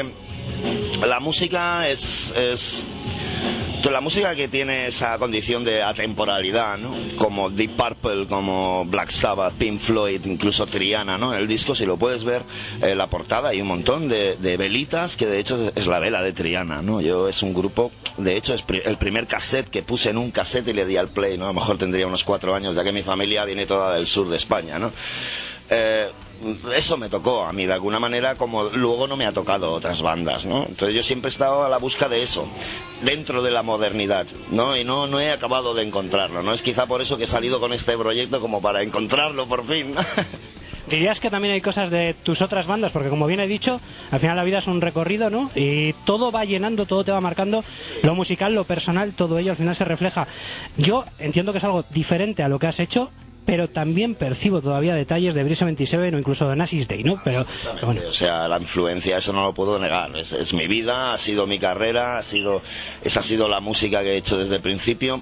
la música es, es la música que tiene esa condición de atemporalidad, ¿no? Como Deep Purple, como Black Sabbath, Pink Floyd, incluso Triana, ¿no? En el disco, si lo puedes ver, en la portada hay un montón de, de velitas, que de hecho es la vela de Triana, ¿no? Yo es un grupo, de hecho es el primer cassette que puse en un cassette y le di al play, ¿no? A lo mejor tendría unos cuatro años, ya que mi familia viene toda del sur de España, ¿no? Eh, eso me tocó a mí de alguna manera, como luego no me ha tocado otras bandas, ¿no? Entonces yo siempre he estado a la busca de eso dentro de la modernidad, ¿no? Y no, no he acabado de encontrarlo, ¿no? Es quizá por eso que he salido con este proyecto, como para encontrarlo por fin, ¿no? ¿Dirías que también hay cosas de tus otras bandas? Porque como bien he dicho, al final la vida es un recorrido, ¿no? Y todo va llenando, todo te va marcando, lo musical, lo personal, todo ello al final se refleja. Yo entiendo que es algo diferente a lo que has hecho, pero también percibo todavía detalles de Brise veintisiete o incluso de Nasis Day, ¿no? Pero, pero bueno. O sea, la influencia, eso no lo puedo negar. Es, es mi vida, ha sido mi carrera, ha sido, esa ha sido la música que he hecho desde el principio.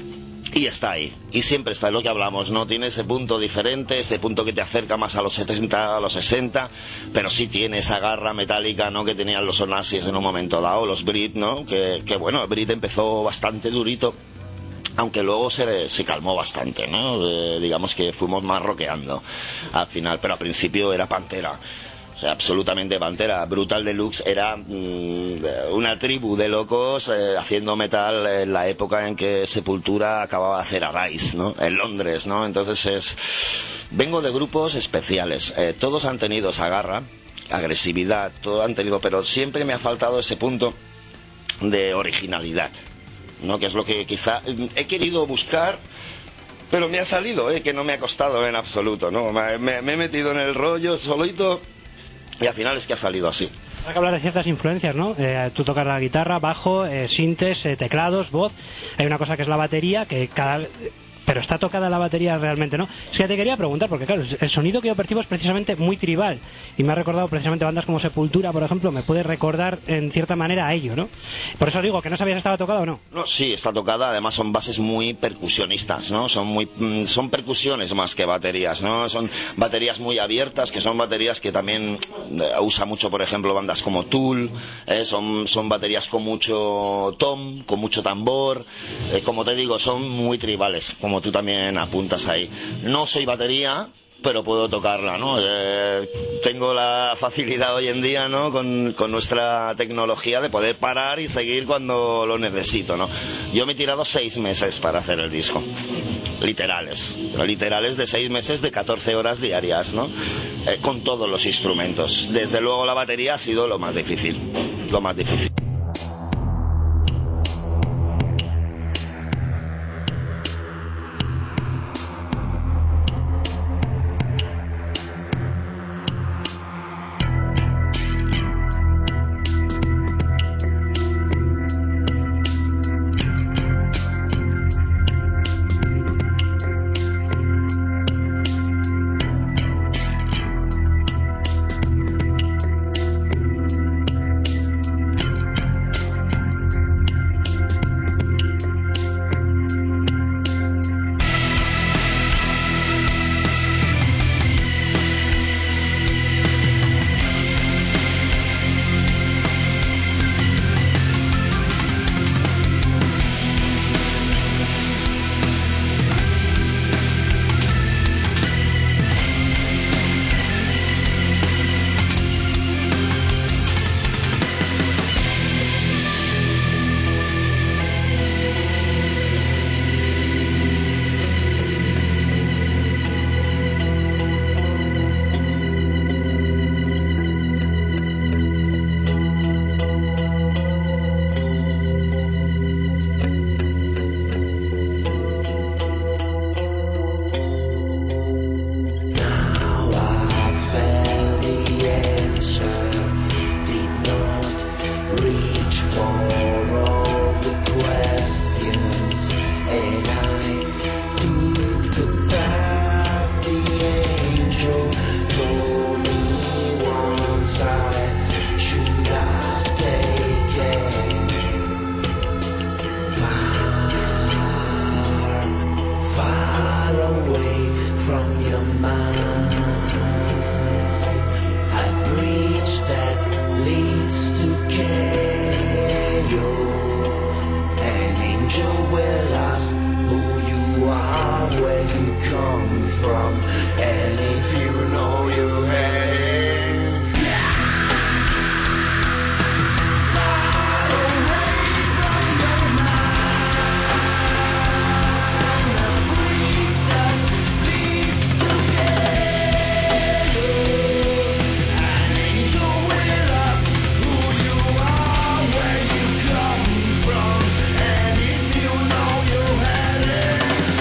Y está ahí, y siempre está, es lo que hablamos, ¿no? Tiene ese punto diferente, ese punto que te acerca más a los setenta, a los sesenta, pero sí tiene esa garra metálica, ¿no? Que tenían los Onassis en un momento dado, los Brit, ¿no? Que, que bueno, Brit empezó bastante durito, aunque luego se, se calmó bastante, ¿no? Eh, digamos que fuimos más rockeando al final, pero al principio era Pantera. O sea, absolutamente Pantera. Brutal Deluxe era mmm, una tribu de locos eh, haciendo metal en la época en que Sepultura acababa de hacer Arise, ¿no? En Londres, ¿no? Entonces es... Vengo de grupos especiales. Eh, todos han tenido esa garra, agresividad, todos han tenido... Pero siempre me ha faltado ese punto de originalidad, ¿no? Que es lo que quizá he querido buscar... Pero me ha salido, ¿eh? Que no me ha costado en absoluto, ¿no? Me, me, me he metido en el rollo solito... Y al final es que ha salido así. Hay que hablar de ciertas influencias, ¿no? Eh, tú tocas la guitarra, bajo, eh, sintes, eh, teclados, voz. Hay una cosa que es la batería, que cada... Pero está tocada la batería realmente, ¿no? Es que te quería preguntar, porque claro, el sonido que yo percibo es precisamente muy tribal. Y me ha recordado precisamente bandas como Sepultura, por ejemplo, me puede recordar en cierta manera a ello, ¿no? Por eso digo, que no sabías si estaba tocada o no. No, sí, está tocada, además son bases muy percusionistas, ¿no? Son muy, son percusiones más que baterías, ¿no? Son baterías muy abiertas, que son baterías que también eh, usa mucho, por ejemplo, bandas como Tool, ¿eh? son, son baterías con mucho tom, con mucho tambor, eh, como te digo, son muy tribales, como tú también apuntas ahí. No soy batería, pero puedo tocarla, ¿no? Eh, tengo la facilidad hoy en día, ¿no? Con, con nuestra tecnología de poder parar y seguir cuando lo necesito, ¿no? Yo me he tirado seis meses para hacer el disco. Literales. Literales de seis meses de catorce horas diarias, ¿no? Eh, con todos los instrumentos. Desde luego la batería ha sido lo más difícil. Lo más difícil.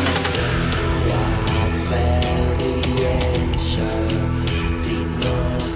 Did not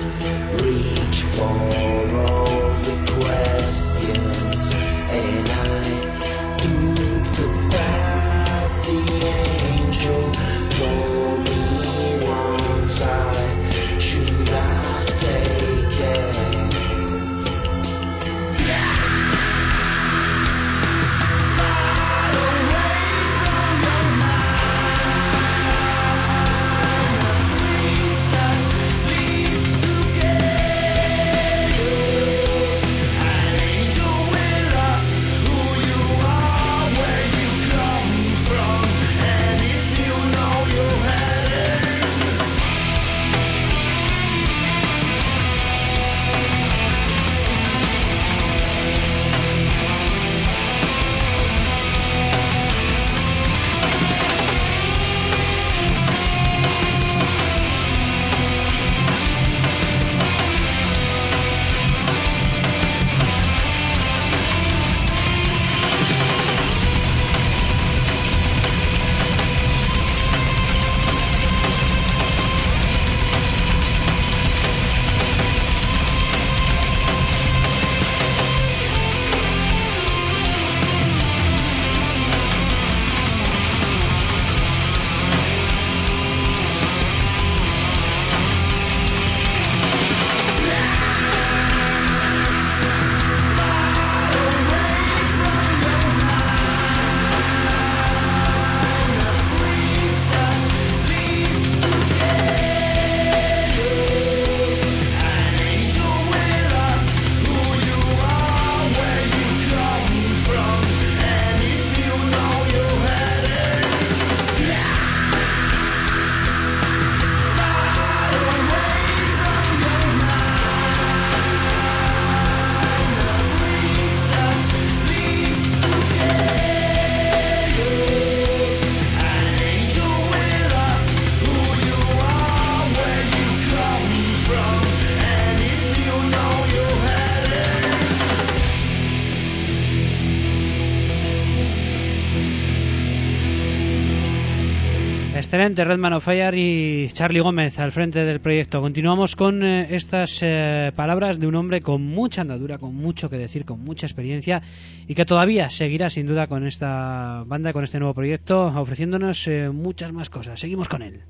Excelente, Redman of Fire y Charlie Gómez al frente del proyecto. Continuamos con eh, estas eh, palabras de un hombre con mucha andadura, con mucho que decir, con mucha experiencia y que todavía seguirá sin duda con esta banda, con este nuevo proyecto, ofreciéndonos eh, muchas más cosas. Seguimos con él.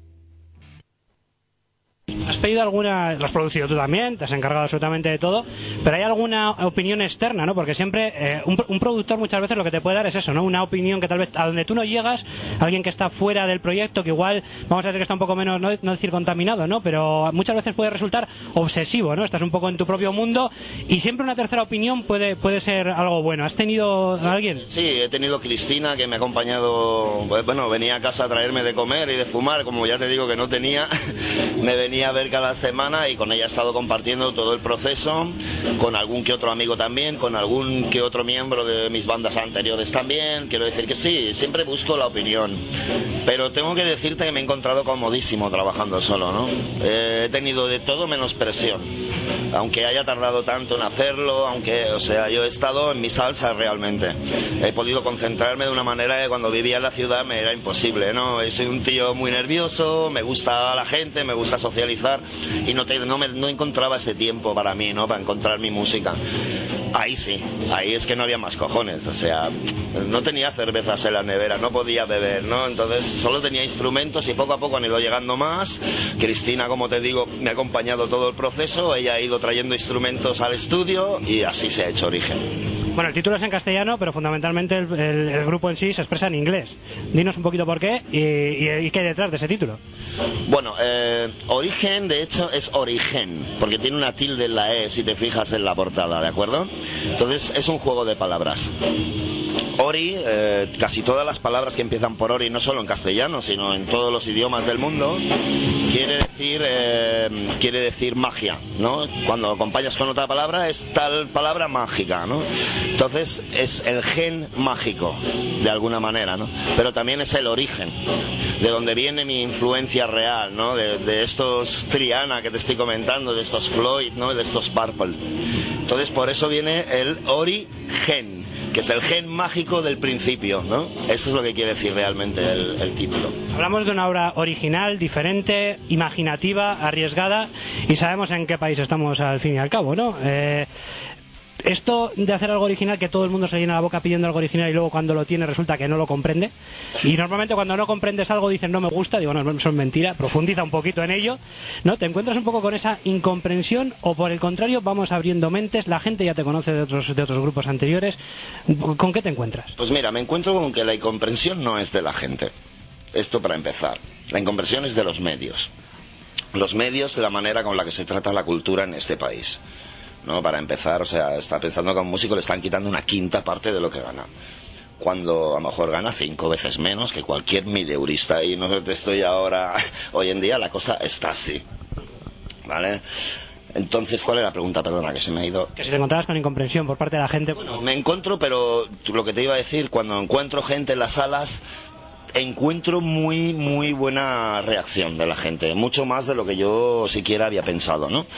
Has pedido alguna, lo has producido tú también, te has encargado absolutamente de todo, pero hay alguna opinión externa, ¿no? Porque siempre eh, un, un productor muchas veces lo que te puede dar es eso, ¿no? Una opinión que tal vez a donde tú no llegas, alguien que está fuera del proyecto, que igual, vamos a decir que está un poco menos, no, no decir contaminado, ¿no? Pero muchas veces puede resultar obsesivo, ¿no? Estás un poco en tu propio mundo y siempre una tercera opinión puede, puede ser algo bueno. ¿Has tenido a alguien? Sí, he tenido Cristina, que me ha acompañado, bueno, venía a casa a traerme de comer y de fumar, como ya te digo que no tenía, me venía a ver cada semana y con ella he estado compartiendo todo el proceso, con algún que otro amigo también, con algún que otro miembro de mis bandas anteriores también. Quiero decir que sí, siempre busco la opinión, pero tengo que decirte que me he encontrado comodísimo trabajando solo, ¿no? Eh, he tenido de todo menos presión, aunque haya tardado tanto en hacerlo, aunque, o sea, yo he estado en mi salsa realmente. He podido concentrarme de una manera que cuando vivía en la ciudad me era imposible, ¿no? Soy un tío muy nervioso, me gusta la gente, me gusta socializar y no, te, no, me, no encontraba ese tiempo para mí, ¿no? Para encontrar mi música. Ahí sí, ahí es que no había más cojones, o sea, no tenía cervezas en la nevera, no podía beber, ¿no? Entonces solo tenía instrumentos y poco a poco han ido llegando más. Cristina, como te digo, me ha acompañado todo el proceso, ella ha ido trayendo instrumentos al estudio y así se ha hecho Origen. Bueno, el título es en castellano, pero fundamentalmente el, el, el grupo en sí se expresa en inglés. Dinos un poquito por qué y, y, y qué hay detrás de ese título. Bueno, eh, Origen, de hecho, es Origen, porque tiene una tilde en la E, si te fijas en la portada, ¿de acuerdo? Entonces, es un juego de palabras. Ori, eh, casi todas las palabras que empiezan por Ori, no solo en castellano, sino en todos los idiomas del mundo, quiere decir eh, quiere decir magia, ¿no? Cuando acompañas con otra palabra es tal palabra mágica, ¿no? Entonces es el gen mágico, de alguna manera, ¿no? Pero también es el origen, de donde viene mi influencia real, ¿no? De, de estos Triana que te estoy comentando, de estos Floyd, ¿no? De estos Purple. Entonces por eso viene el origen, que es el gen mágico del principio, ¿no? Eso es lo que quiere decir realmente el, el título. Hablamos de una obra original, diferente, imaginativa, arriesgada, y sabemos en qué país estamos al fin y al cabo, ¿no? Eh, esto de hacer algo original, que todo el mundo se llena la boca pidiendo algo original y luego cuando lo tiene resulta que no lo comprende, y normalmente cuando no comprendes algo dices no me gusta, digo no, eso es mentira, profundiza un poquito en ello, ¿no? ¿Te encuentras un poco con esa incomprensión o por el contrario vamos abriendo mentes, la gente ya te conoce de otros, de otros grupos anteriores? ¿Con qué te encuentras? Pues mira, me encuentro con que la incomprensión no es de la gente, esto para empezar. La incomprensión es de los medios, los medios de la manera con la que se trata la cultura en este país, ¿no? Para empezar, o sea, está pensando que a un músico le están quitando una quinta parte de lo que gana, cuando a lo mejor gana cinco veces menos que cualquier mileurista. Y no te estoy ahora, hoy en día la cosa está así, ¿vale? Entonces, ¿cuál era la pregunta? Perdona, que se me ha ido. Que si te encontrabas con incomprensión por parte de la gente. Bueno, me encuentro, pero lo que te iba a decir, cuando encuentro gente en las salas, encuentro muy, muy buena reacción de la gente, mucho más de lo que yo siquiera había pensado, ¿no?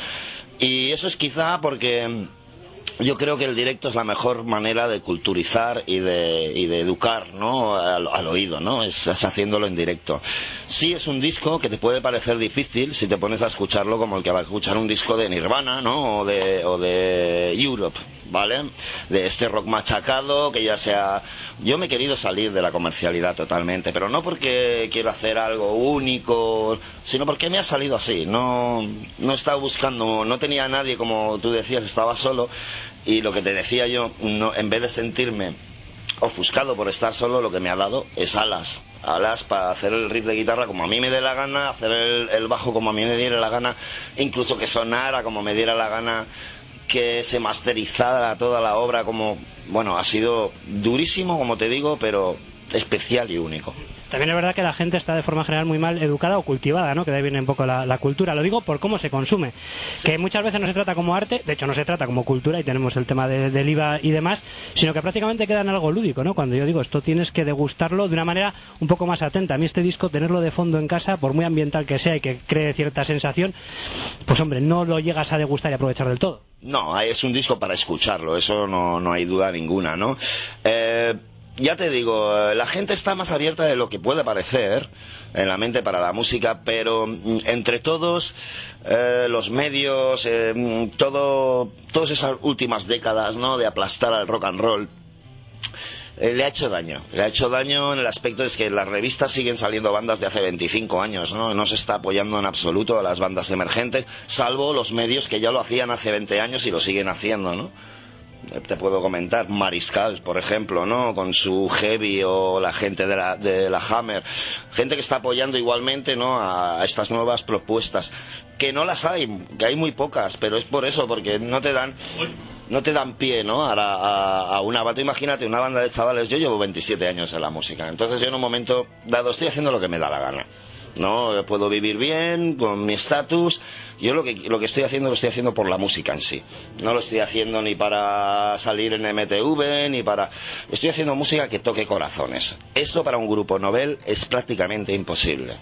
Y eso es quizá porque yo creo que el directo es la mejor manera de culturizar y de, y de educar, ¿no? Al, al oído, ¿no? Es, es haciéndolo en directo. Sí, es un disco que te puede parecer difícil si te pones a escucharlo como el que va a escuchar un disco de Nirvana, ¿no? O de, o de Europe, ¿vale? De este rock machacado que ya sea... Yo me he querido salir de la comercialidad totalmente, pero no porque quiero hacer algo único, sino porque me ha salido así. No, no he estado buscando, no tenía a nadie, como tú decías, estaba solo. Y lo que te decía yo, no, en vez de sentirme ofuscado por estar solo, lo que me ha dado es alas. Alas para hacer el riff de guitarra como a mí me dé la gana, hacer el, el bajo como a mí me diera la gana, incluso que sonara como me diera la gana, que se masterizara toda la obra. Como, bueno, ha sido durísimo, como te digo, pero especial y único. También es verdad que la gente está de forma general muy mal educada o cultivada, ¿no? Que de ahí viene un poco la, la cultura. Lo digo por cómo se consume. Sí. Que muchas veces no se trata como arte, de hecho no se trata como cultura, y tenemos el tema de, del I V A y demás, sino que prácticamente queda en algo lúdico, ¿no? Cuando yo digo esto tienes que degustarlo de una manera un poco más atenta. A mí este disco, tenerlo de fondo en casa, por muy ambiental que sea y que cree cierta sensación, pues hombre, no lo llegas a degustar y aprovechar del todo. No, es un disco para escucharlo, eso no, no hay duda ninguna, ¿no? Eh... ya te digo, la gente está más abierta de lo que puede parecer en la mente para la música, pero entre todos eh, los medios, eh, todo, todas esas últimas décadas, ¿no?, de aplastar al rock and roll, eh, le ha hecho daño. Le ha hecho daño en el aspecto de que en las revistas siguen saliendo bandas de hace veinticinco años, ¿no? No se está apoyando en absoluto a las bandas emergentes, salvo los medios que ya lo hacían hace veinte años y lo siguen haciendo, ¿no? Te puedo comentar Mariscal, por ejemplo, ¿no?, con su Heavy, o la gente de la, de la Hammer, gente que está apoyando igualmente, ¿no?, a, a estas nuevas propuestas, que no las hay, que hay muy pocas, pero es por eso, porque no te dan no te dan pie, ¿no?, a, a, a una banda. Imagínate una banda de chavales. Yo llevo veintisiete años en la música, entonces yo en un momento dado estoy haciendo lo que me da la gana, ¿no? Puedo vivir bien con mi estatus. Yo lo que lo que estoy haciendo lo estoy haciendo por la música en sí. No lo estoy haciendo ni para salir en M T V, ni para... Estoy haciendo música que toque corazones. Esto para un grupo Nobel es prácticamente imposible.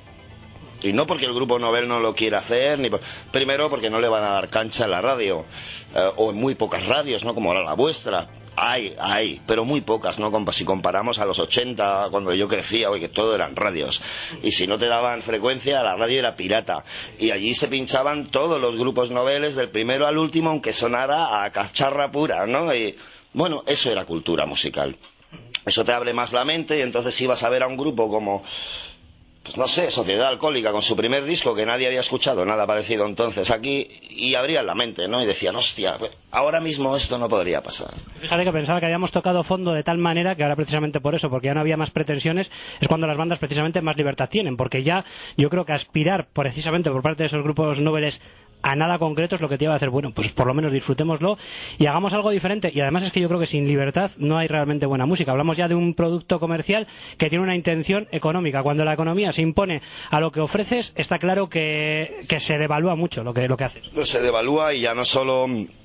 Y no porque el grupo Nobel no lo quiera hacer, ni por... primero porque no le van a dar cancha en la radio, eh, o en muy pocas radios, ¿no?, como ahora la vuestra. Hay, hay, pero muy pocas, ¿no? Si comparamos a los ochenta, cuando yo crecía, oye, que todo eran radios. Y si no te daban frecuencia, la radio era pirata. Y allí se pinchaban todos los grupos noveles, del primero al último, aunque sonara a cacharra pura, ¿no? Y, bueno, eso era cultura musical. Eso te abre más la mente, y entonces ibas a ver a un grupo como... pues no sé, Sociedad Alcohólica, con su primer disco, que nadie había escuchado nada parecido entonces aquí, y abrían la mente, ¿no? Y decían, hostia, pues ahora mismo esto no podría pasar. Fíjate que pensaba que habíamos tocado fondo de tal manera que ahora, precisamente por eso, porque ya no había más pretensiones, es cuando las bandas precisamente más libertad tienen, porque ya yo creo que aspirar precisamente por parte de esos grupos noveles a nada concreto es lo que te iba a hacer. Bueno, pues por lo menos disfrutémoslo y hagamos algo diferente. Y además es que yo creo que sin libertad no hay realmente buena música. Hablamos ya de un producto comercial que tiene una intención económica. Cuando la economía se impone a lo que ofreces, está claro que, que se devalúa mucho lo que, lo que haces. Se devalúa, y ya no solo,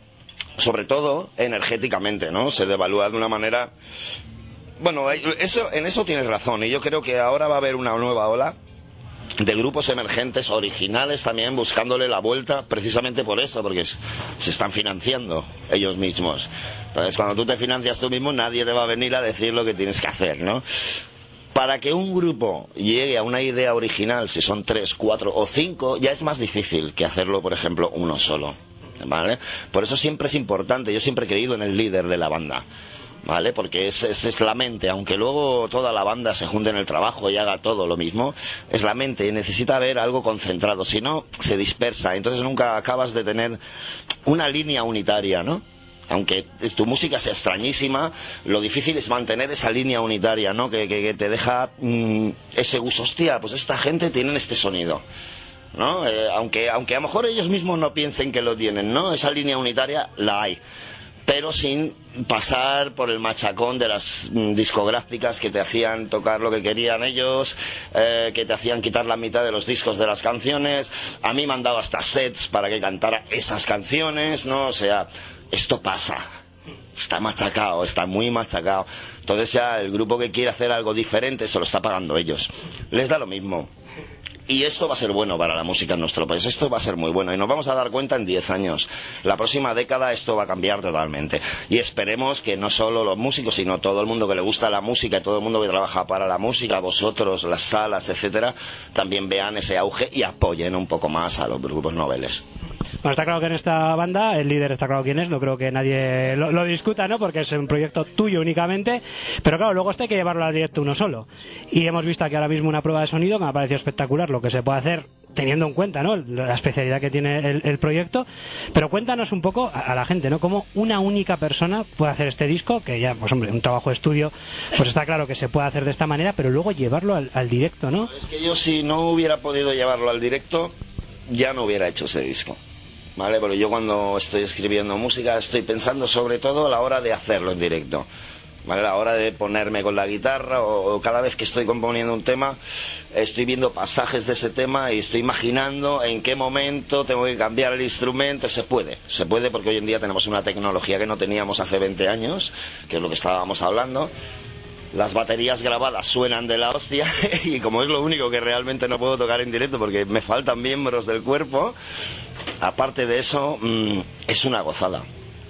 sobre todo energéticamente, ¿no? Se devalúa de una manera... Bueno, eso, en eso tienes razón, y yo creo que ahora va a haber una nueva ola de grupos emergentes, originales también, buscándole la vuelta, precisamente por eso, porque se están financiando ellos mismos. Entonces, cuando tú te financias tú mismo, nadie te va a venir a decir lo que tienes que hacer, ¿no? Para que un grupo llegue a una idea original, si son tres, cuatro o cinco, ya es más difícil que hacerlo, por ejemplo, uno solo, ¿vale? Por eso siempre es importante, yo siempre he creído en el líder de la banda, ¿vale? Porque es, es, es la mente, aunque luego toda la banda se junte en el trabajo y haga todo lo mismo, es la mente, y necesita haber algo concentrado, si no se dispersa, entonces nunca acabas de tener una línea unitaria, ¿no? Aunque tu música sea extrañísima, lo difícil es mantener esa línea unitaria, ¿no? Que, que, que te deja mmm, ese gusto, hostia, pues esta gente tiene este sonido, ¿no? Eh, aunque, aunque a lo mejor ellos mismos no piensen que lo tienen, ¿no? Esa línea unitaria la hay, pero sin pasar por el machacón de las mm, discográficas que te hacían tocar lo que querían ellos, eh, que te hacían quitar la mitad de los discos de las canciones. A mí me han dado hasta sets para que cantara esas canciones, ¿no? O sea, esto pasa, está machacado, está muy machacado. Entonces ya el grupo que quiere hacer algo diferente se lo está pagando ellos, les da lo mismo. Y esto va a ser bueno para la música en nuestro país, esto va a ser muy bueno, y nos vamos a dar cuenta en diez años. La próxima década esto va a cambiar totalmente, y esperemos que no solo los músicos, sino todo el mundo que le gusta la música y todo el mundo que trabaja para la música, vosotros, las salas, etcétera, también vean ese auge y apoyen un poco más a los grupos noveles. Bueno, está claro que en esta banda el líder está claro quién es, no creo que nadie lo, lo discuta, ¿no? Porque es un proyecto tuyo únicamente, pero claro, luego esto hay que llevarlo al directo uno solo. Y hemos visto aquí ahora mismo una prueba de sonido que me ha parecido espectacular, lo que se puede hacer teniendo en cuenta, ¿no?, la especialidad que tiene el, el proyecto. Pero cuéntanos un poco a, a la gente, ¿no?, cómo una única persona puede hacer este disco, que ya, pues hombre, un trabajo de estudio, pues está claro que se puede hacer de esta manera, pero luego llevarlo al, al directo, ¿no? Es que yo, si no hubiera podido llevarlo al directo, ya no hubiera hecho ese disco, ¿vale? Porque yo cuando estoy escribiendo música estoy pensando sobre todo a la hora de hacerlo en directo, ¿vale? A la hora de ponerme con la guitarra, o, o cada vez que estoy componiendo un tema estoy viendo pasajes de ese tema y estoy imaginando en qué momento tengo que cambiar el instrumento. Se puede, se puede, porque hoy en día tenemos una tecnología que no teníamos hace veinte años, que es lo que estábamos hablando. Las baterías grabadas suenan de la hostia, y como es lo único que realmente no puedo tocar en directo porque me faltan miembros del cuerpo, aparte de eso, mmm, es una gozada.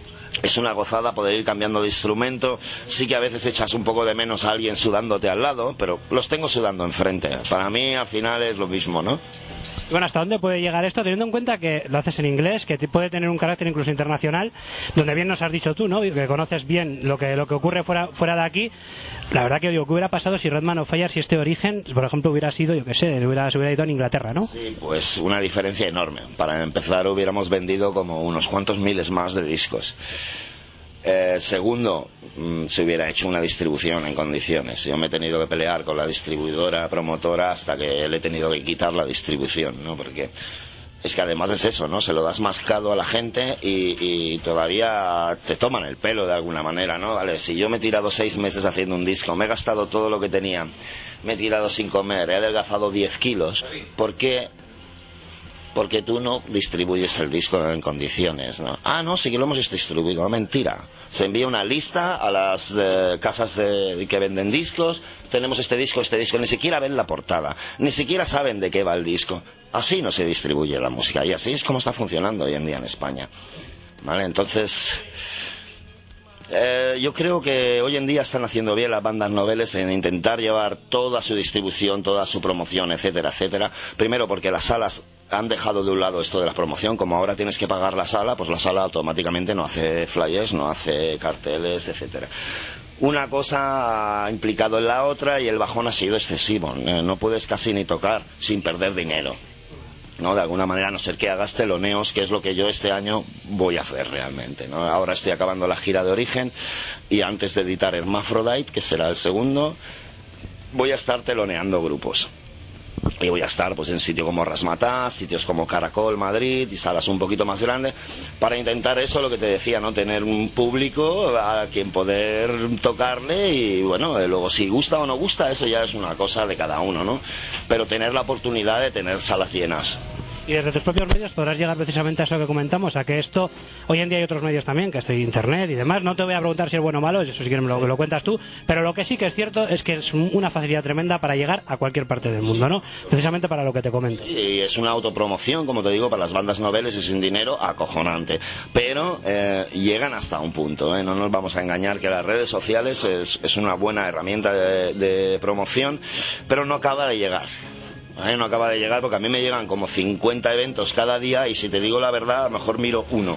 es una gozada poder ir cambiando de instrumento. Sí que a veces echas un poco de menos a alguien sudándote al lado, pero los tengo sudando enfrente. Para mí al final es lo mismo, ¿no? Bueno, ¿hasta dónde puede llegar esto? Teniendo en cuenta que lo haces en inglés, que puede tener un carácter incluso internacional, donde bien nos has dicho tú, ¿no? Que conoces bien lo que lo que ocurre fuera fuera de aquí. La verdad que digo, ¿qué hubiera pasado si Red Man of Fire, si este Origen, por ejemplo, hubiera sido, yo qué sé, hubiera, se hubiera ido en Inglaterra, ¿no? Sí, pues una diferencia enorme. Para empezar, hubiéramos vendido como unos cuantos miles más de discos. Eh, segundo, mmm, se hubiera hecho una distribución en condiciones. Yo me he tenido que pelear con la distribuidora, promotora, hasta que le he tenido que quitar la distribución, ¿no? Porque es que además es eso, ¿no? Se lo das mascado a la gente y, y todavía te toman el pelo de alguna manera, ¿no? Vale, si yo me he tirado seis meses haciendo un disco, me he gastado todo lo que tenía, me he tirado sin comer, he adelgazado diez kilos, ¿por qué? Porque tú no distribuyes el disco en condiciones, ¿no? Ah, no, sí que lo hemos distribuido. Mentira. Se envía una lista a las eh, casas de, que venden discos. Tenemos este disco, este disco. Ni siquiera ven la portada. Ni siquiera saben de qué va el disco. Así no se distribuye la música. Y así es como está funcionando hoy en día en España. ¿Vale? Entonces... Eh, yo creo que hoy en día están haciendo bien las bandas noveles en intentar llevar toda su distribución, toda su promoción, etcétera, etcétera. Primero porque las salas han dejado de un lado esto de la promoción. Como ahora tienes que pagar la sala, pues la sala automáticamente no hace flyers, no hace carteles, etcétera. Una cosa ha implicado en la otra y el bajón ha sido excesivo. Eh, no puedes casi ni tocar sin perder dinero, ¿no? De alguna manera, a no ser que hagas teloneos, que es lo que yo este año voy a hacer realmente, ¿no? Ahora estoy acabando la gira de Origen y antes de editar Hermaphrodite, que será el segundo, voy a estar teloneando grupos. Y voy a estar pues en sitios como Razzmatazz, sitios como Caracol, Madrid y salas un poquito más grandes para intentar eso, lo que te decía, ¿no? Tener un público a quien poder tocarle y bueno, luego si gusta o no gusta, eso ya es una cosa de cada uno, ¿no? Pero tener la oportunidad de tener salas llenas. Y desde tus propios medios podrás llegar precisamente a eso que comentamos, a que esto, hoy en día hay otros medios también, que es internet y demás. No te voy a preguntar si es bueno o malo, eso si quieres me lo, me lo cuentas tú, pero lo que sí que es cierto es que es una facilidad tremenda para llegar a cualquier parte del mundo, ¿no? Precisamente para lo que te comento. Y es una autopromoción, como te digo, para las bandas noveles y sin dinero, acojonante. Pero eh, llegan hasta un punto, ¿eh? No nos vamos a engañar que las redes sociales es, es una buena herramienta de, de promoción, pero no acaba de llegar. ¿Vale? No acaba de llegar porque a mí me llegan como cincuenta eventos cada día y si te digo la verdad, a lo mejor miro uno.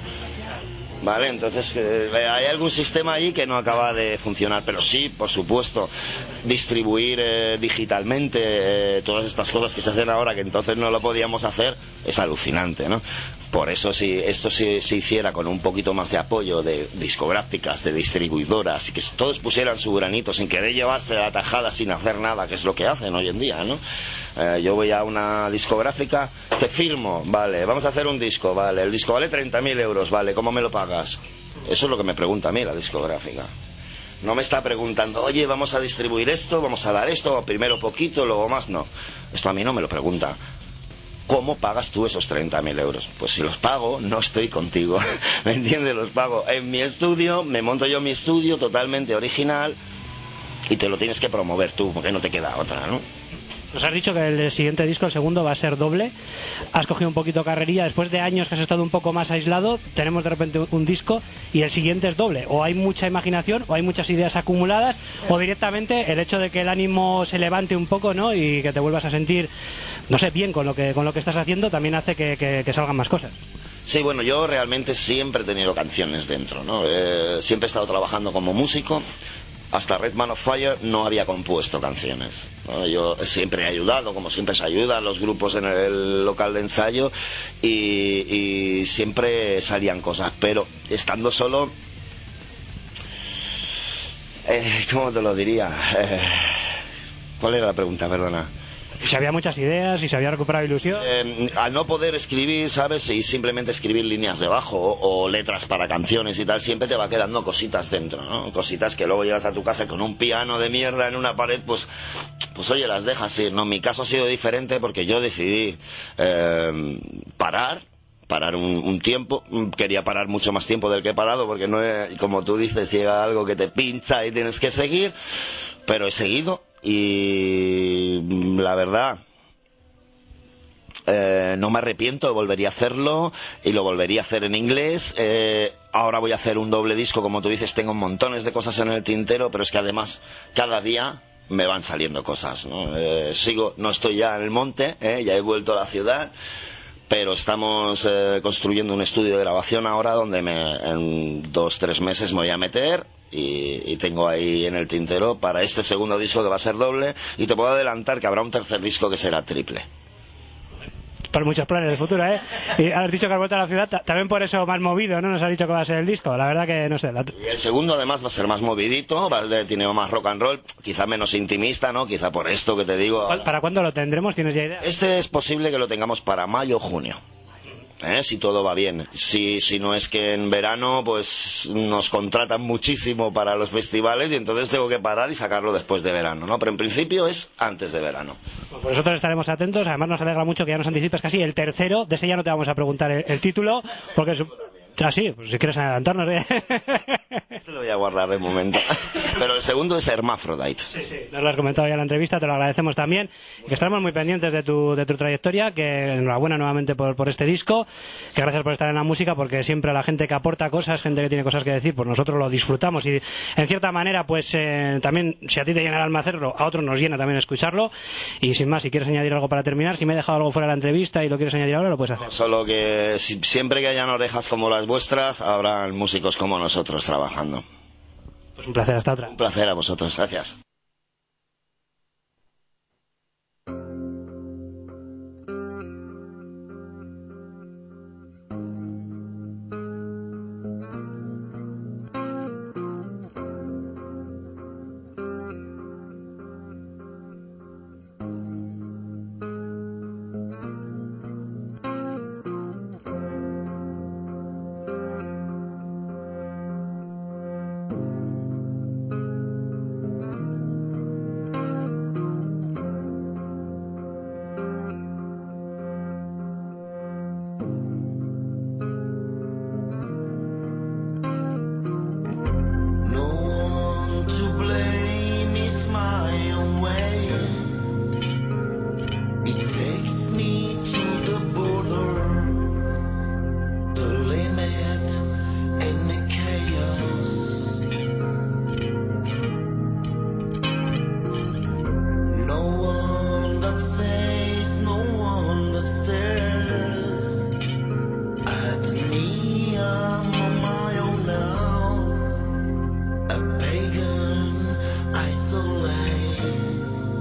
¿Vale? Entonces, eh, hay algún sistema ahí que no acaba de funcionar, pero sí, por supuesto, distribuir eh, digitalmente eh, todas estas cosas que se hacen ahora, que entonces no lo podíamos hacer, es alucinante, ¿no? Por eso, si esto se, se hiciera con un poquito más de apoyo de discográficas, de distribuidoras, y que todos pusieran su granito sin querer llevarse la tajada sin hacer nada, que es lo que hacen hoy en día, ¿no? Eh, yo voy a una discográfica, te firmo, vale, vamos a hacer un disco, vale, el disco vale treinta mil euros, vale, ¿cómo me lo pagas? Eso es lo que me pregunta a mí la discográfica. No me está preguntando, oye, vamos a distribuir esto, vamos a dar esto, primero poquito, luego más, no. Esto a mí no me lo pregunta. ¿Cómo pagas tú esos treinta mil euros? Pues si los pago, no estoy contigo. ¿Me entiendes? Los pago en mi estudio, me monto yo mi estudio totalmente original y te lo tienes que promover tú, porque no te queda otra, ¿no? Nos has dicho que el siguiente disco, el segundo, va a ser doble. Has cogido un poquito carrerilla. Después de años que has estado un poco más aislado, tenemos de repente un disco y el siguiente es doble. O hay mucha imaginación, o hay muchas ideas acumuladas, o directamente el hecho de que el ánimo se levante un poco, ¿no? Y que te vuelvas a sentir, no sé, bien con lo que, con lo que estás haciendo, también hace que, que, que salgan más cosas. Sí, bueno, yo realmente siempre he tenido canciones dentro, ¿no? Eh, siempre he estado trabajando como músico. Hasta Red Man of Fire no había compuesto canciones, ¿no? Yo siempre he ayudado, como siempre se ayudan los grupos en el local de ensayo y, y siempre salían cosas, pero estando solo, eh, ¿cómo te lo diría? Eh, ¿Cuál era la pregunta? Perdona. Si había muchas ideas, si se había recuperado ilusión. Eh, al no poder escribir, ¿sabes? Y simplemente escribir líneas de bajo o, o letras para canciones y tal, siempre te va quedando cositas dentro, ¿no? Cositas que luego llegas a tu casa con un piano de mierda en una pared, pues, pues oye, las dejas ir, ¿no? Mi caso ha sido diferente porque yo decidí eh, parar. Parar un, un tiempo, quería parar mucho más tiempo del que he parado porque no he, como tú dices, llega algo que te pincha y tienes que seguir, pero he seguido y la verdad Eh, no me arrepiento, volvería a hacerlo y lo volvería a hacer en inglés. Eh, ahora voy a hacer un doble disco, como tú dices, tengo montones de cosas en el tintero, pero es que además cada día me van saliendo cosas, ¿no? Eh, sigo, no estoy ya en el monte, ¿eh? Ya he vuelto a la ciudad, pero estamos eh, construyendo un estudio de grabación ahora donde me, en dos, tres meses me voy a meter y, y tengo ahí en el tintero para este segundo disco que va a ser doble, y te puedo adelantar que habrá un tercer disco que será triple. Por muchos planes de futuro, ¿eh? Y has dicho que has vuelto a la ciudad, también por eso más movido, ¿no? Nos has dicho que va a ser el disco, la verdad que no sé. La... Y el segundo además va a ser más movidito, ¿vale? Tiene más rock and roll, quizá menos intimista, ¿no? Quizá por esto que te digo. Ahora. ¿Para cuándo lo tendremos? ¿Tienes ya idea? Este es posible que lo tengamos para mayo o junio. ¿Eh? Si todo va bien. Si, si no es que en verano pues nos contratan muchísimo para los festivales y entonces tengo que parar y sacarlo después de verano, ¿no? Pero en principio es antes de verano. Pues nosotros estaremos atentos. Además nos alegra mucho que ya nos anticipes casi el tercero. De ese ya no te vamos a preguntar el, el título, porque es... Ah, sí, pues si quieres adelantarnos, ¿eh? Se lo voy a guardar de momento. Pero el segundo es Hermaphrodite. Sí, sí, nos lo has comentado ya en la entrevista, te lo agradecemos también. Que estaremos muy pendientes de tu, de tu trayectoria, que enhorabuena nuevamente por, por este disco, que gracias por estar en la música, porque siempre la gente que aporta cosas, gente que tiene cosas que decir, pues nosotros lo disfrutamos y en cierta manera, pues eh, también, si a ti te llena el alma hacerlo, a otros nos llena también escucharlo. Y sin más, si quieres añadir algo para terminar, si me he dejado algo fuera de la entrevista y lo quieres añadir ahora, lo puedes hacer. Solo que si, siempre que hayan orejas como las vuestras, habrán músicos como nosotros trabajando. Pues un placer, hasta otra. Un placer a vosotros, gracias. A pagan isolate.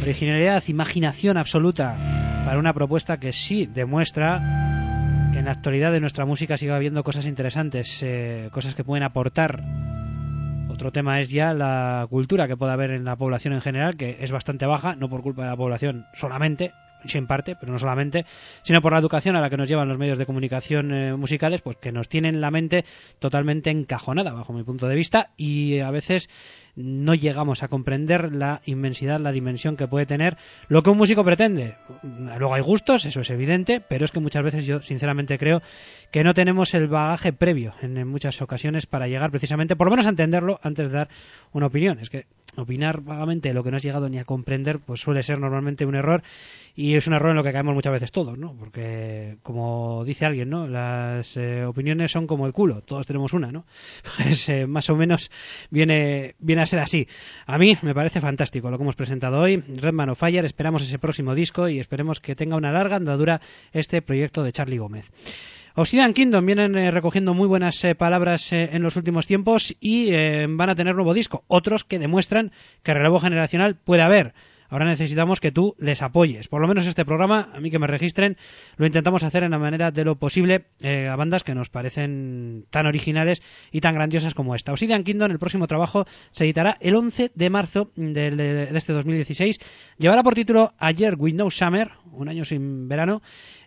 originalidad, imaginación absoluta para una propuesta que sí demuestra que en la actualidad de nuestra música sigue habiendo cosas interesantes, eh, cosas que pueden aportar. Otro tema es ya la cultura que puede haber en la población en general, que es bastante baja, no por culpa de la población solamente, sí en parte, pero no solamente, sino por la educación a la que nos llevan los medios de comunicación eh, musicales, pues que nos tienen la mente totalmente encajonada, bajo mi punto de vista, y a veces no llegamos a comprender la inmensidad, la dimensión que puede tener lo que un músico pretende. Luego hay gustos, eso es evidente, pero es que muchas veces yo sinceramente creo que no tenemos el bagaje previo en, en muchas ocasiones para llegar precisamente, por lo menos a entenderlo antes de dar una opinión. Es que opinar vagamente de lo que no has llegado ni a comprender pues suele ser normalmente un error, y es un error en lo que caemos muchas veces todos, ¿no? Porque, como dice alguien, ¿no? Las eh, opiniones son como el culo, todos tenemos una, ¿no? Pues eh, más o menos viene, viene a ser así. A mí me parece fantástico lo que hemos presentado hoy, Red Man of Fire. Esperamos ese próximo disco y esperemos que tenga una larga andadura este proyecto de Charlie Gómez. Obsidian Kingdom vienen eh, recogiendo muy buenas eh, palabras eh, en los últimos tiempos y eh, van a tener nuevo disco. Otros que demuestran que relevo generacional puede haber. Ahora necesitamos que tú les apoyes. Por lo menos este programa, a mí que me registren, lo intentamos hacer en la manera de lo posible eh, a bandas que nos parecen tan originales y tan grandiosas como esta. Obsidian Kingdom, el próximo trabajo, se editará el once de marzo del, de este dos mil dieciséis. Llevará por título A Year With No Summer, un año sin verano,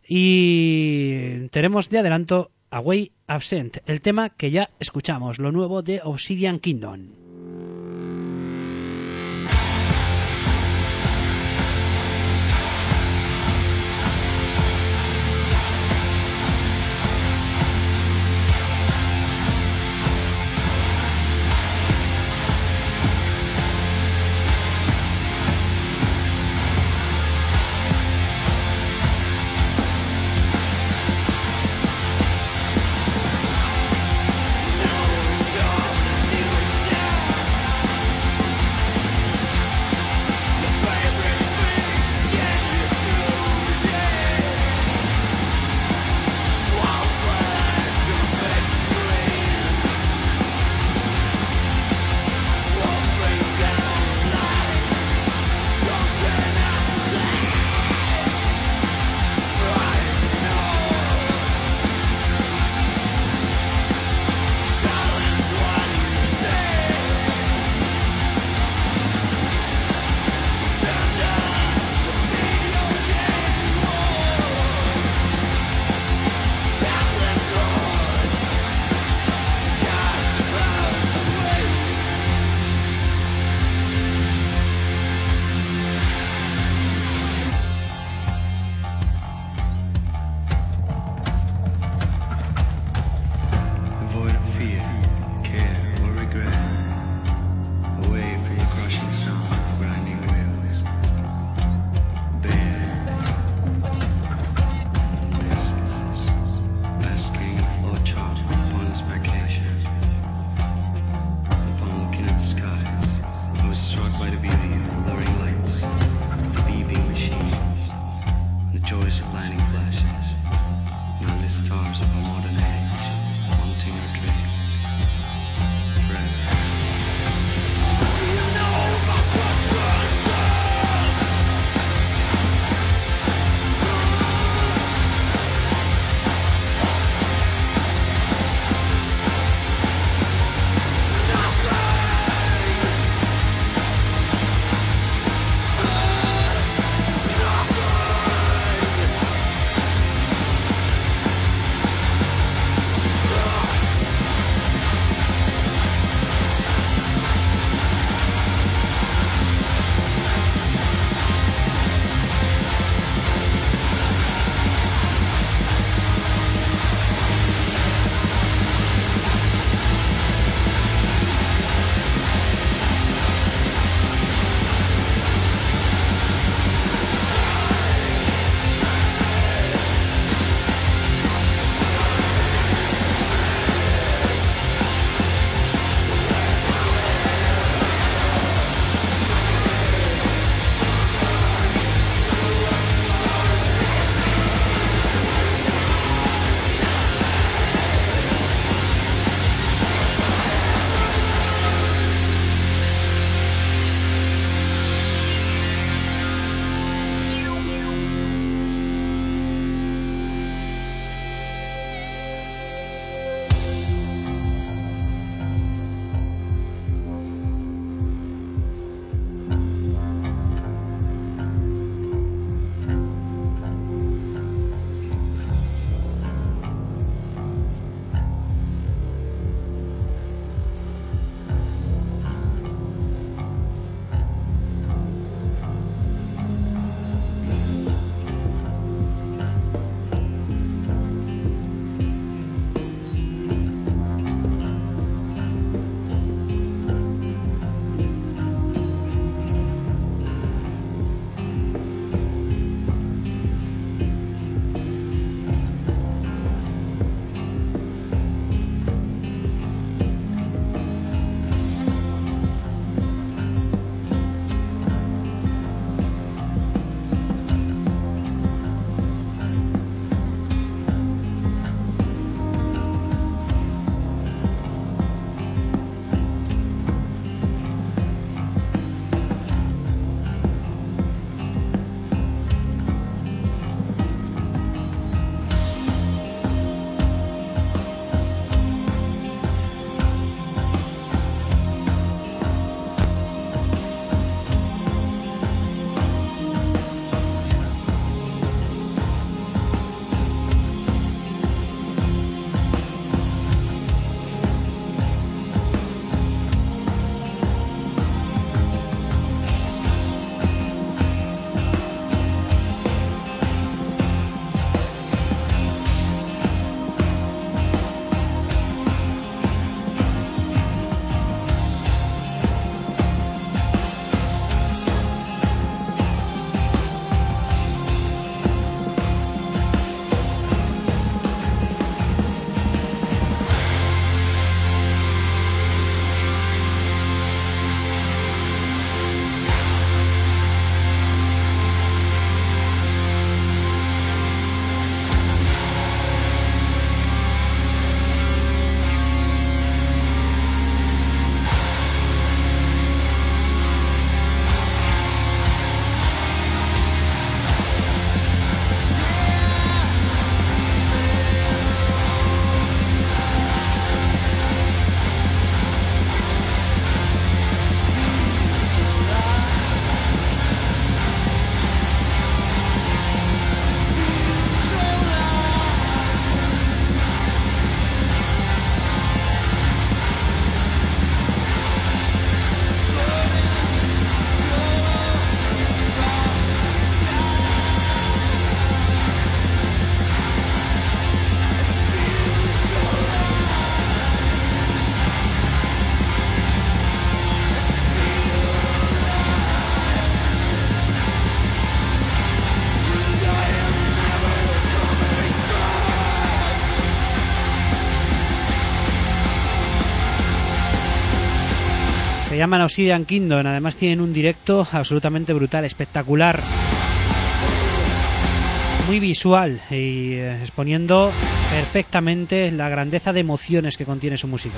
y tenemos de adelanto Away Absent, el tema que ya escuchamos, lo nuevo de Obsidian Kingdom. Down, you Se llaman Obsidian Kingdom, además tienen un directo absolutamente brutal, espectacular, muy visual y eh, exponiendo perfectamente la grandeza de emociones que contiene su música.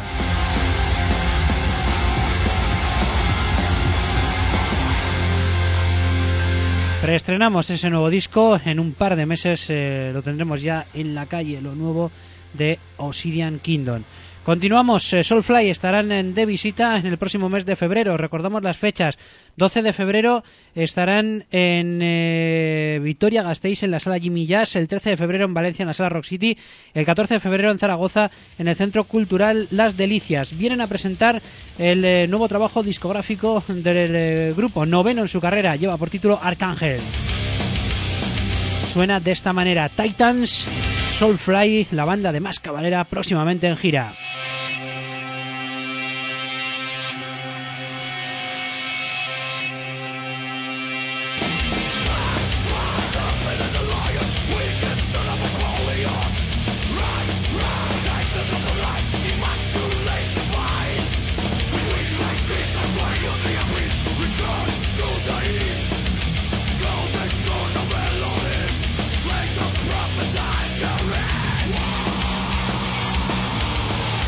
Preestrenamos ese nuevo disco, en un par de meses eh, lo tendremos ya en la calle, lo nuevo de Obsidian Kingdom. Continuamos, eh, Soulfly estarán en, de visita en el próximo mes de febrero, recordamos las fechas. doce de febrero estarán en eh, Vitoria-Gasteiz en la sala Jimmy Jazz, el trece de febrero en Valencia en la sala Rock City, el catorce de febrero en Zaragoza en el Centro Cultural Las Delicias. Vienen a presentar el eh, nuevo trabajo discográfico del eh, grupo, noveno en su carrera, lleva por título Arcángel. Suena de esta manera: Titans, Soulfly, la banda de Mas Cavalera, próximamente en gira. Prophesy to rest.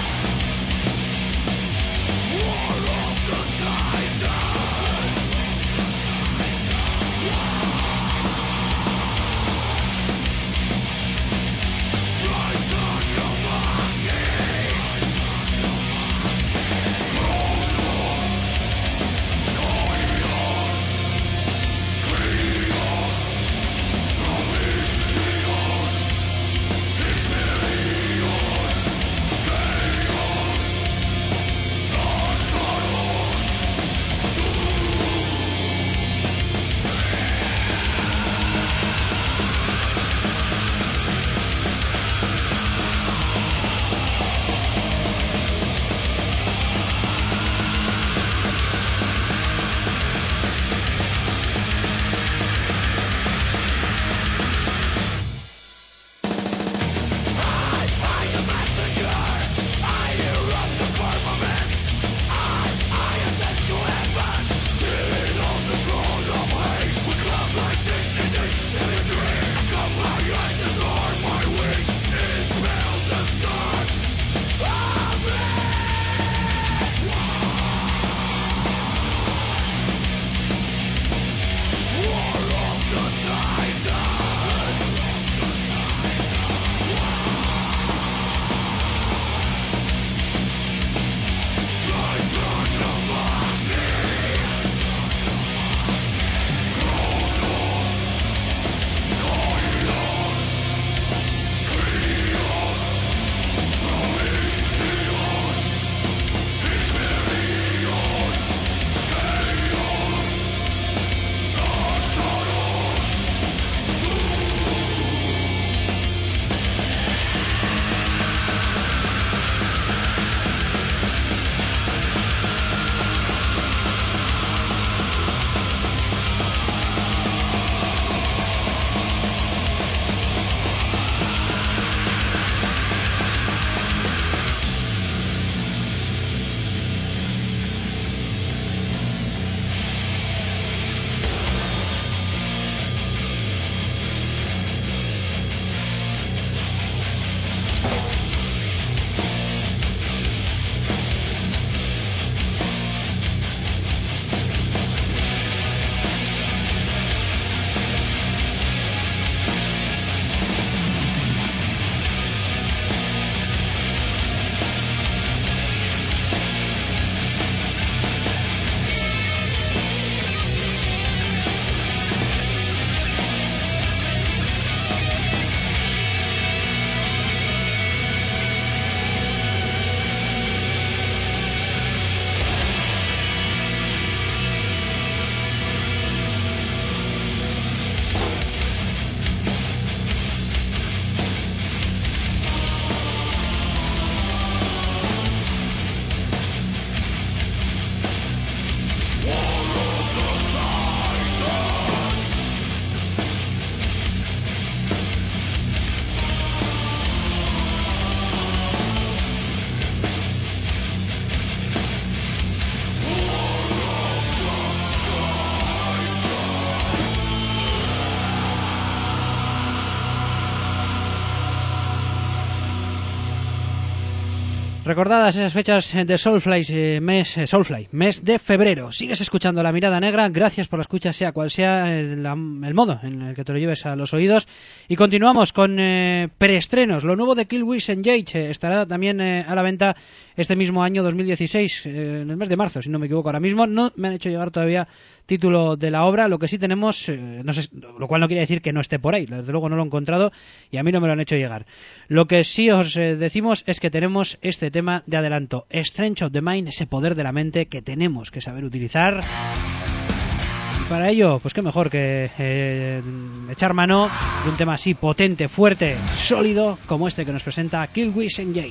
Recordadas esas fechas de Soulfly, eh, mes, eh, Soulfly, mes de febrero. Sigues escuchando La Mirada Negra, gracias por la escucha, sea cual sea el, la, el modo en el que te lo lleves a los oídos. Y continuamos con eh, preestrenos. Lo nuevo de Killswitch Engage eh, estará también eh, a la venta este mismo año dos mil dieciséis, eh, en el mes de marzo, si no me equivoco ahora mismo. No me han hecho llegar todavía título de la obra, lo que sí tenemos, eh, no sé, lo cual no quiere decir que no esté por ahí, desde luego no lo he encontrado y a mí no me lo han hecho llegar. Lo que sí os eh, decimos es que tenemos este tema de adelanto, Strength of the Mind, ese poder de la mente que tenemos que saber utilizar. Y para ello, pues qué mejor que eh, echar mano de un tema así potente, fuerte, sólido, como este que nos presenta Killswitch Engage.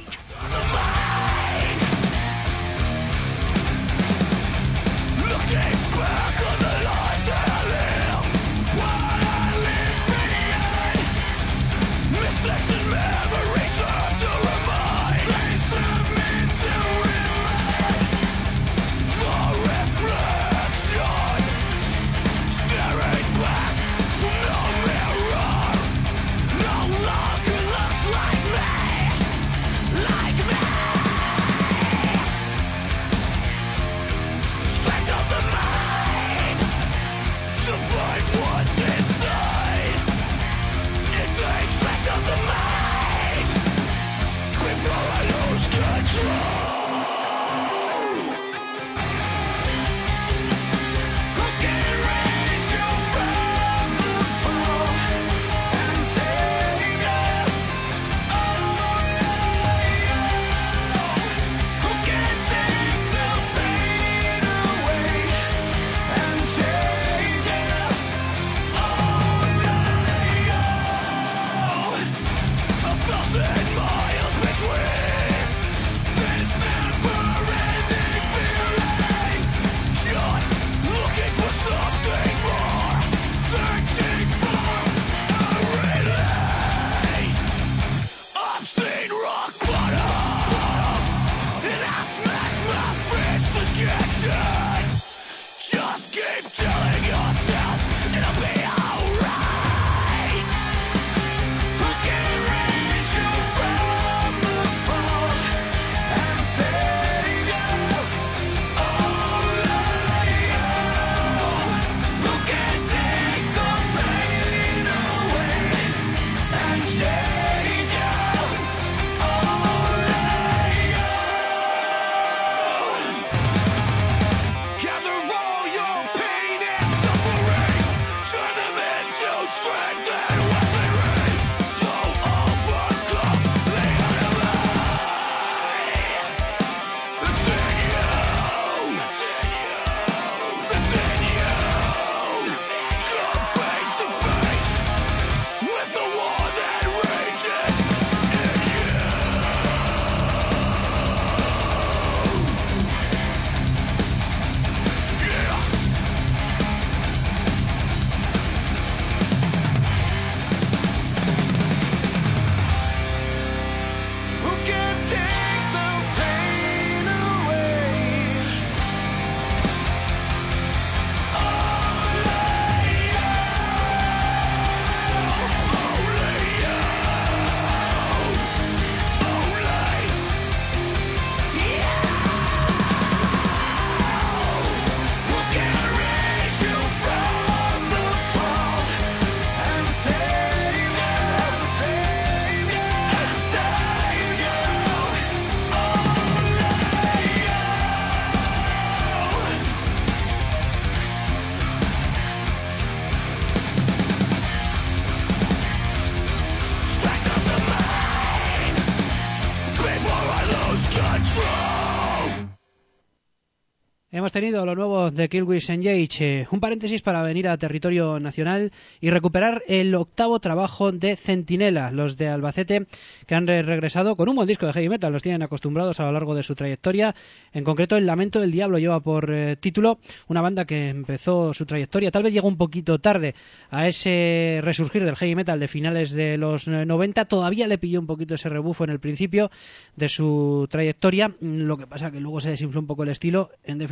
Hemos tenido lo nuevo de Killswitch Engage, eh, un paréntesis para venir a territorio nacional y recuperar el octavo trabajo de Centinela, los de Albacete, que han re regresado con un buen disco de heavy metal, los tienen acostumbrados a lo largo de su trayectoria. En concreto, El Lamento del Diablo lleva por eh, título, una banda que empezó su trayectoria, tal vez llegó un poquito tarde a ese resurgir del heavy metal de finales de los noventa, todavía le pilló un poquito ese rebufo en el principio de su trayectoria, lo que pasa que luego se desinfló un poco el estilo. En definitiva,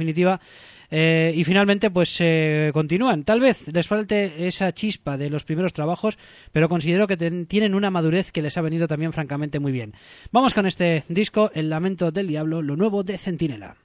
definitiva. Eh, y finalmente pues eh, continúan. Tal vez les falte esa chispa de los primeros trabajos, pero considero que ten, tienen una madurez que les ha venido también francamente muy bien. Vamos con este disco, El Lamento del Diablo, lo nuevo de Centinela.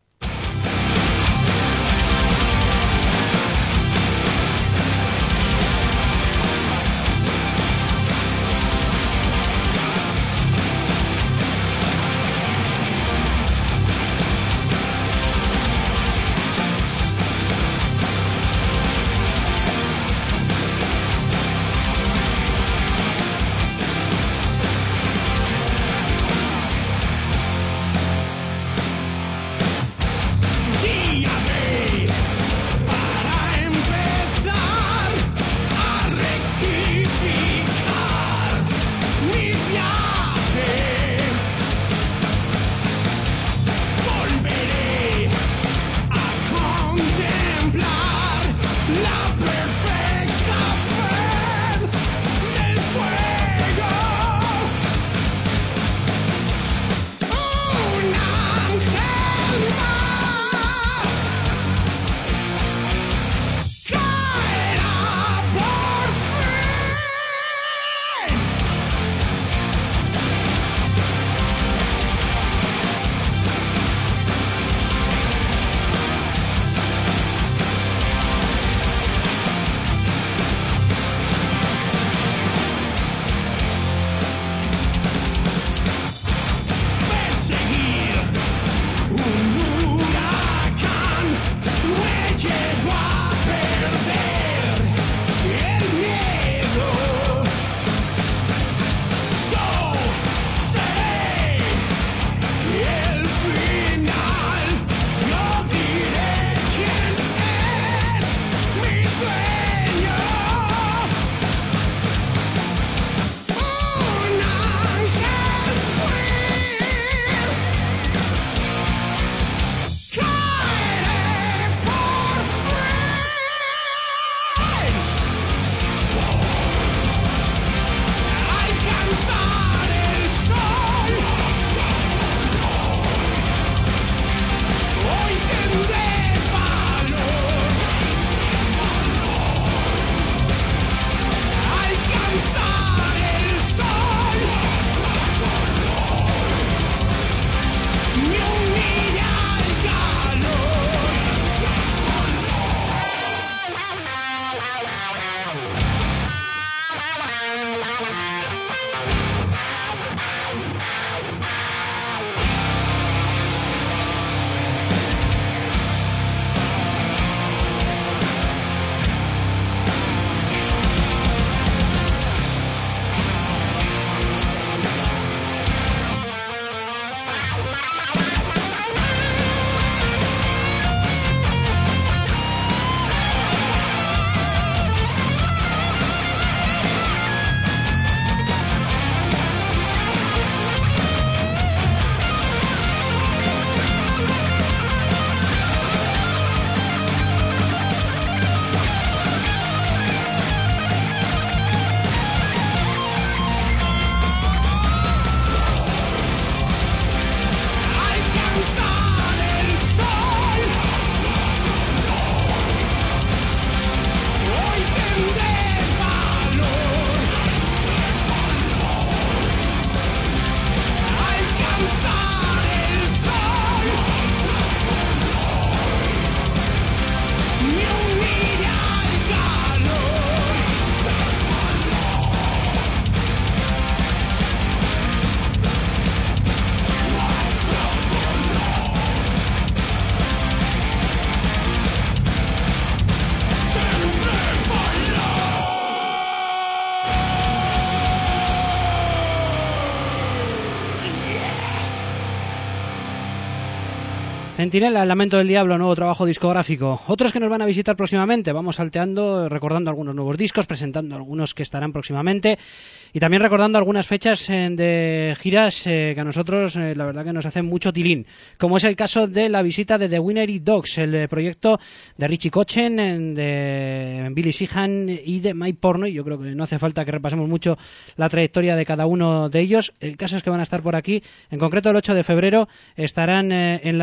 Centinela, El Lamento del Diablo, nuevo trabajo discográfico. Otros que nos van a visitar próximamente, vamos salteando, recordando algunos nuevos discos, presentando algunos que estarán próximamente y también recordando algunas fechas eh, de giras eh, que a nosotros eh, la verdad que nos hacen mucho tilín, como es el caso de la visita de The Winery Dogs, el eh, proyecto de Richie Kochen, de Billy Sheehan y de Mike Pornoy. Yo creo que no hace falta que repasemos mucho la trayectoria de cada uno de ellos. El caso es que van a estar por aquí, en concreto el ocho de febrero estarán eh, en la Sala Café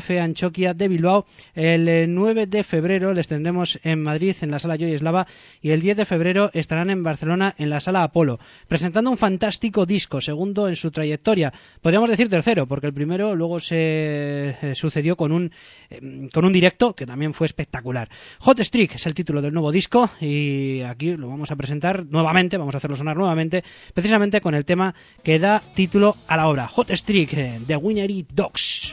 F. Anchoquia de Bilbao. El nueve de febrero les tendremos en Madrid en la Sala Joy Eslava y el diez de febrero estarán en Barcelona en la Sala Apolo, presentando un fantástico disco, segundo en su trayectoria. Podríamos decir tercero, porque el primero luego se eh, sucedió con un, eh, con un directo que también fue espectacular. Hot Streak es el título del nuevo disco y aquí lo vamos a presentar nuevamente, vamos a hacerlo sonar nuevamente, precisamente con el tema que da título a la obra, Hot Streak, eh, de Winery Dogs.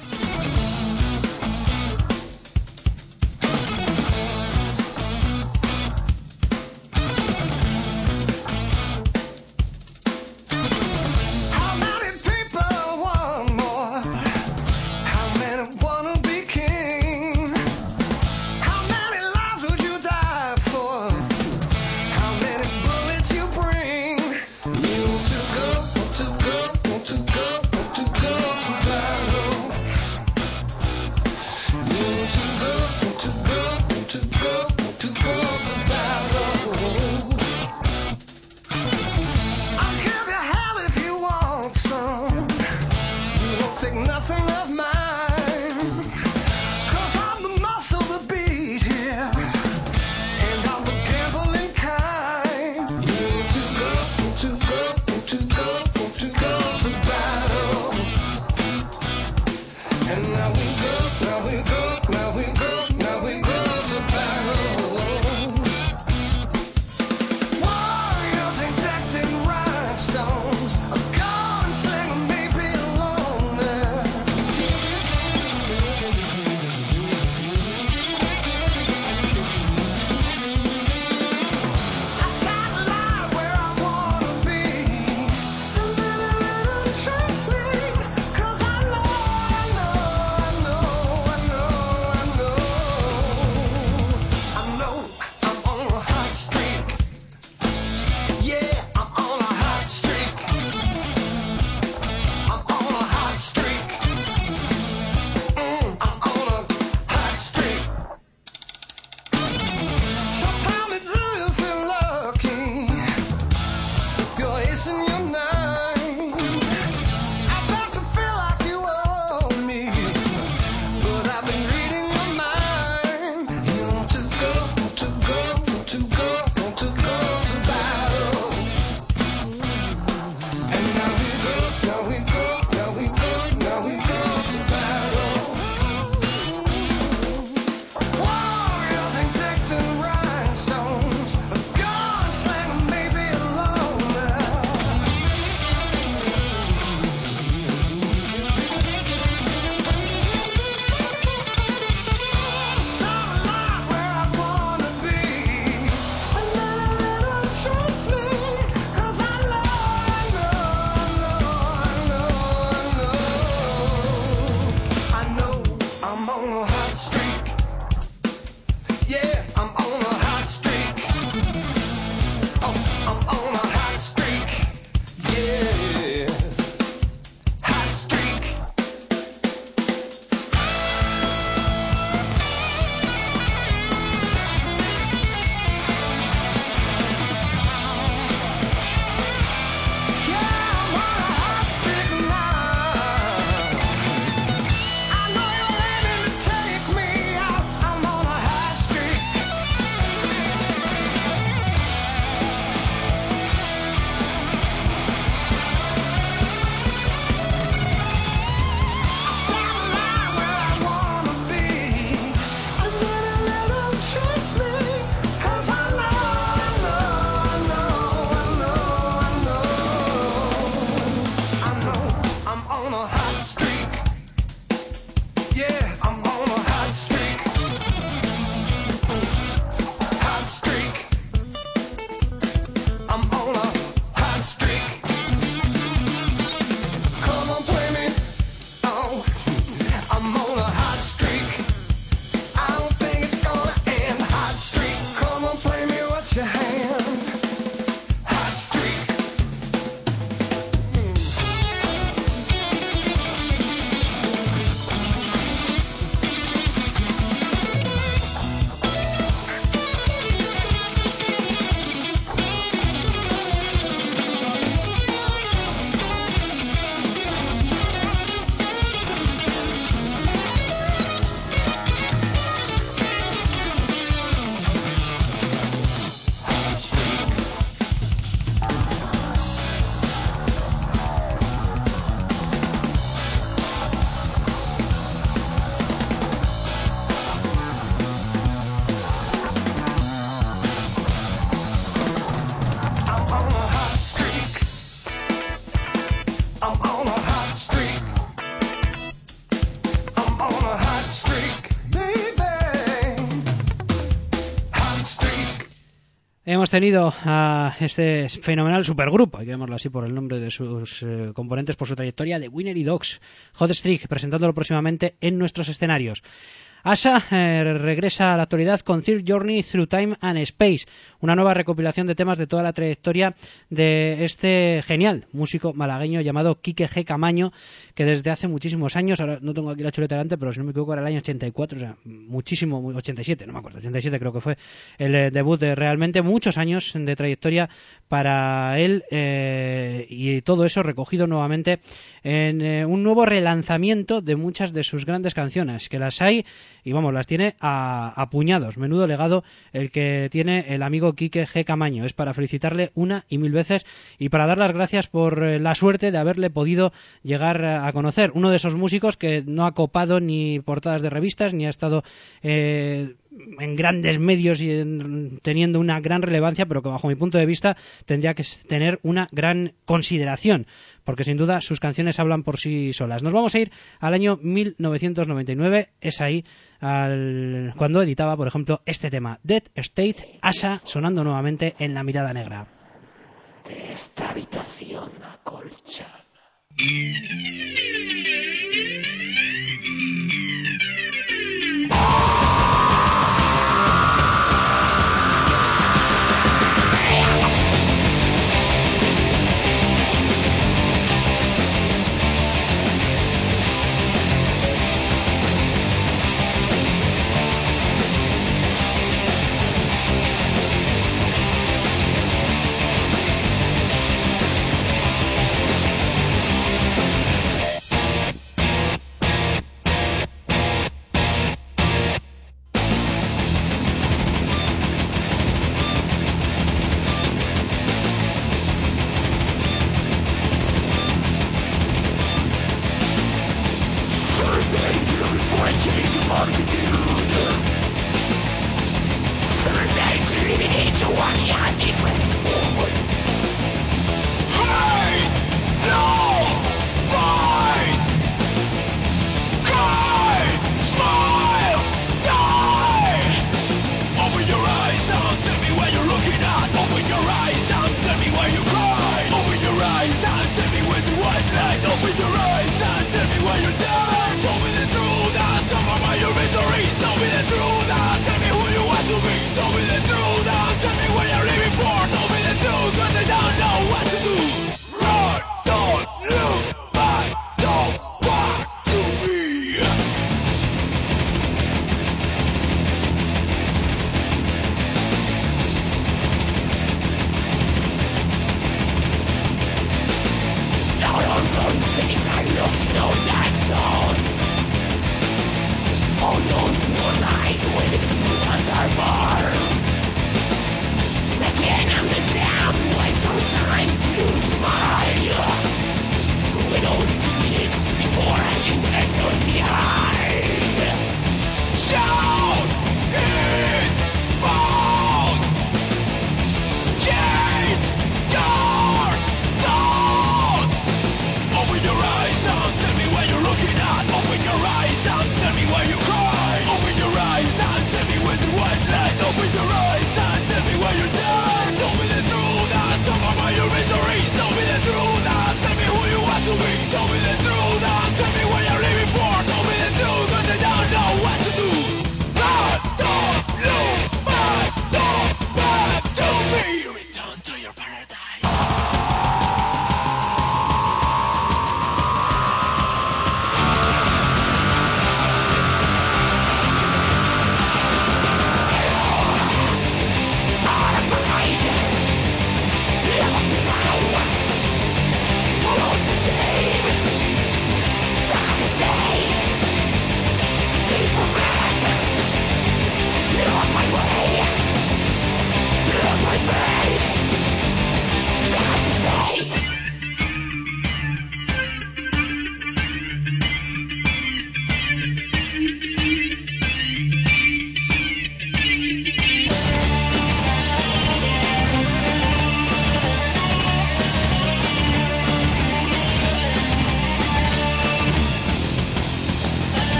Hemos tenido a este fenomenal supergrupo, hay que llamarlo así por el nombre de sus eh, componentes, por su trayectoria, de Winery Dogs, Hot Streak, presentándolo próximamente en nuestros escenarios. Asa eh, regresa a la actualidad con Third Journey Through Time and Space, una nueva recopilación de temas de toda la trayectoria de este genial músico malagueño llamado Quique G. Camaño, que desde hace muchísimos años, ahora no tengo aquí la chuleta delante, pero si no me equivoco era el año ochenta y cuatro, o sea, muchísimo, ochenta y siete, no me acuerdo, ochenta y siete creo que fue el eh, debut de realmente muchos años de trayectoria para él, eh, y todo eso recogido nuevamente en eh, un nuevo relanzamiento de muchas de sus grandes canciones, que las hay y vamos, las tiene a, a puñados. Menudo legado el que tiene el amigo Quique G. Camaño. Es para felicitarle una y mil veces y para dar las gracias por eh, la suerte de haberle podido llegar a conocer. Uno de esos músicos que no ha copado ni portadas de revistas, ni ha estado eh, en grandes medios y en, teniendo una gran relevancia, pero que bajo mi punto de vista tendría que tener una gran consideración, porque sin duda sus canciones hablan por sí solas. Nos vamos a ir al año mil novecientos noventa y nueve, es ahí al, cuando editaba, por ejemplo, este tema, Dead State, Asa, sonando nuevamente en La Mirada Negra. De esta habitación acolchada.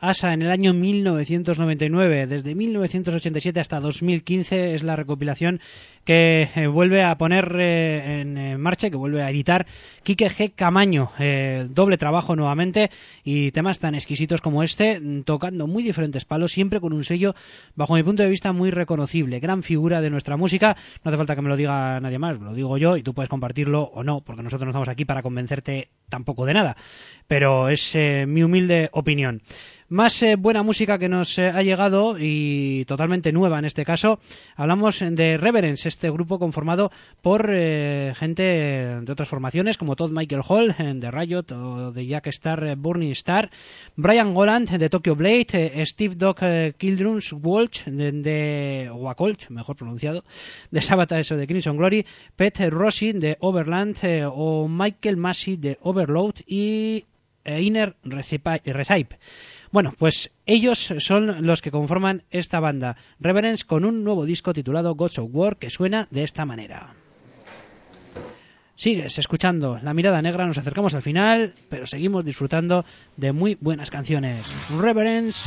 Asa en el año mil novecientos noventa y nueve. Desde mil novecientos ochenta y siete hasta dos mil quince es la recopilación que eh, vuelve a poner eh, en eh, marcha, que vuelve a editar Quique G. Camaño. Eh, doble trabajo nuevamente y temas tan exquisitos como este, tocando muy diferentes palos, siempre con un sello, bajo mi punto de vista, muy reconocible. Gran figura de nuestra música. No hace falta que me lo diga nadie más, lo digo yo y tú puedes compartirlo o no, porque nosotros no estamos aquí para convencerte tampoco de nada. Pero es eh, mi humilde opinión. Más eh, buena música que nos eh, ha llegado y totalmente nueva en este caso. Hablamos de Reverence, este grupo conformado por eh, gente de otras formaciones como Todd Michael Hall de Riot o de Jack Star eh, Burning Star, Brian Goland de Tokyo Blade, eh, Steve Doc eh, Kildrums Walsh de, de Wacolch, mejor pronunciado, de Sabotage o de Crimson Glory, Pete Rossi de Overland eh, o Michael Massey de Overload y eh, Inner Recipe. Bueno, pues ellos son los que conforman esta banda, Reverence, con un nuevo disco titulado Gods of War, que suena de esta manera. Sigues escuchando La Mirada Negra, nos acercamos al final, pero seguimos disfrutando de muy buenas canciones. Reverence,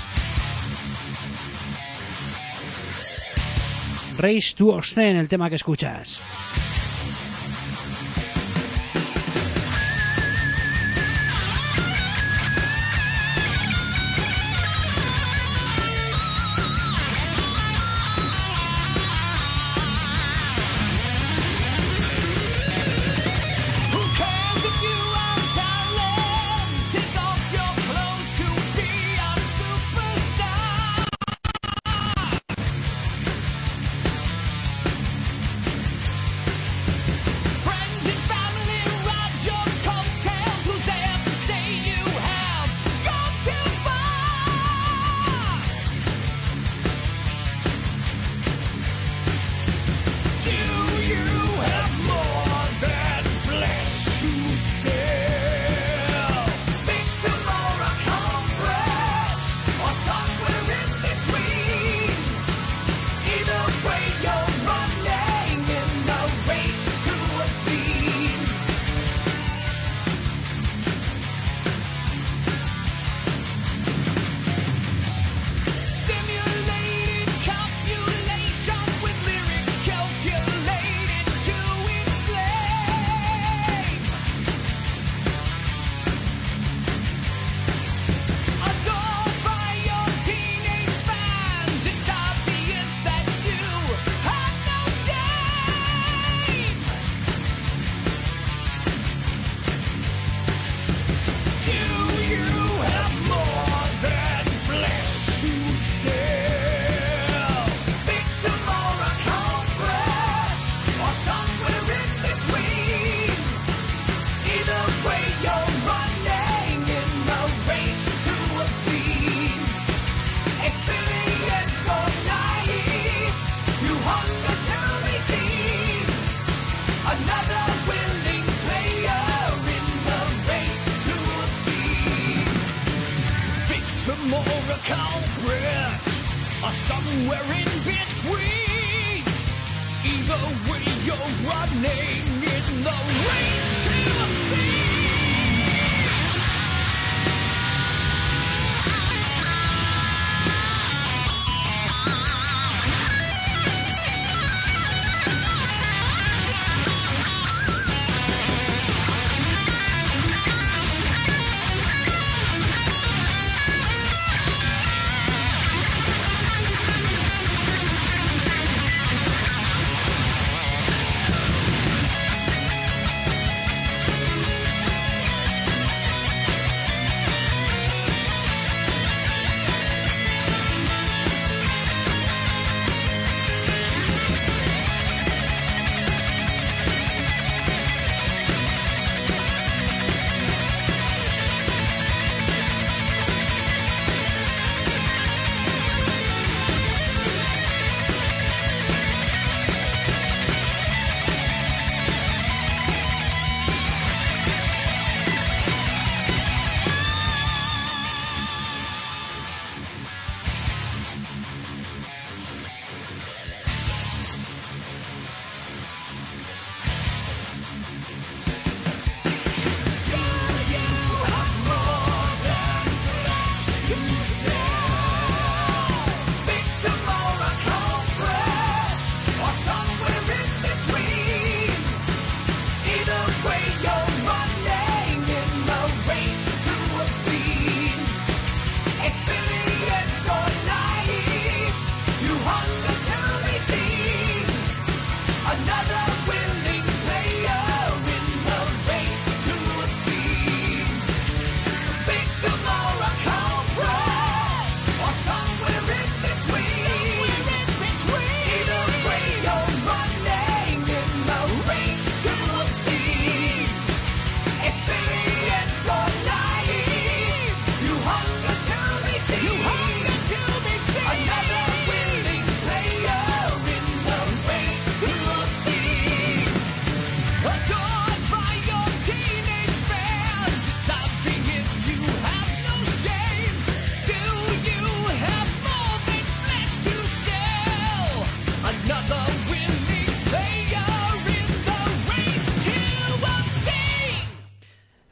Race to Osten, el tema que escuchas.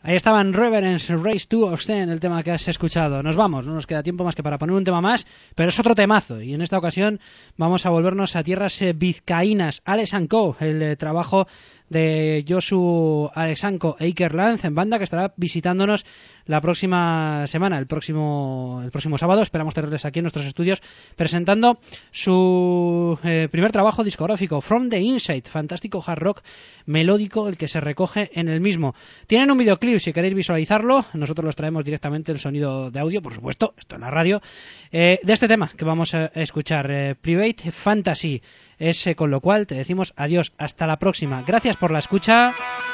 Ahí estaban Reverence, Race to Obscene, el tema que has escuchado. Nos vamos, no nos queda tiempo más que para poner un tema más, pero es otro temazo. Y en esta ocasión vamos a volvernos a tierras eh, vizcaínas. Alex and Co, el eh, trabajo de Josu Alexanco e Iker Lanz en banda, que estará visitándonos la próxima semana, el próximo el próximo sábado. Esperamos tenerles aquí en nuestros estudios presentando su eh, primer trabajo discográfico, From the Inside, fantástico hard rock melódico el que se recoge en el mismo. Tienen un videoclip, si queréis visualizarlo, nosotros los traemos directamente el sonido de audio, por supuesto, esto en la radio, eh, de este tema que vamos a escuchar, eh, Private Fantasy. Es eh, con lo cual te decimos adiós, hasta la próxima. Gracias por la escucha.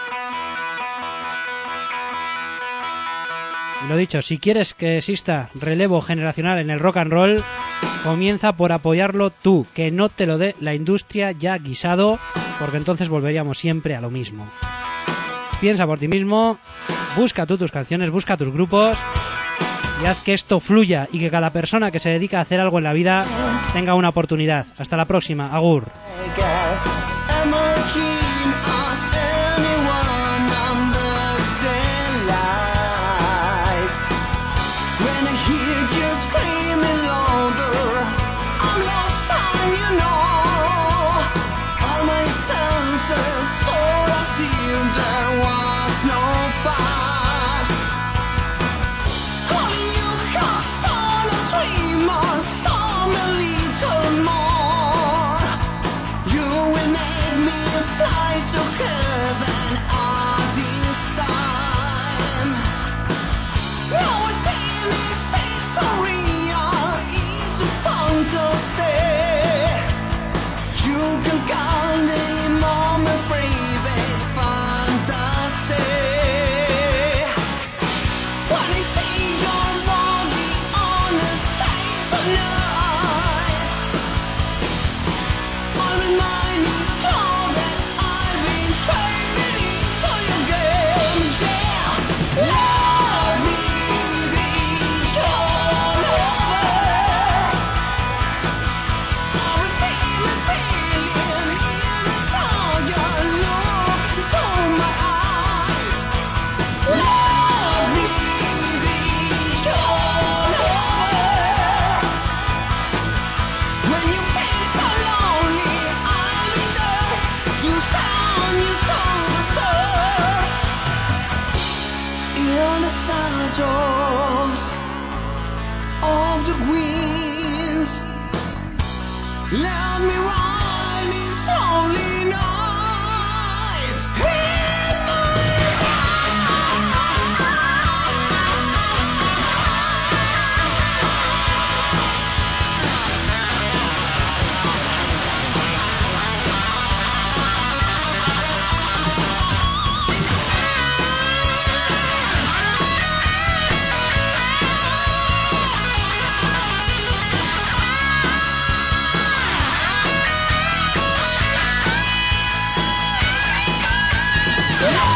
Y lo dicho, si quieres que exista relevo generacional en el rock and roll, comienza por apoyarlo tú, que no te lo dé la industria ya guisado, porque entonces volveríamos siempre a lo mismo. Piensa por ti mismo, busca tú tus canciones, busca tus grupos y haz que esto fluya y que cada persona que se dedica a hacer algo en la vida tenga una oportunidad. Hasta la próxima. Agur. Let me ride this holy night. Yeah.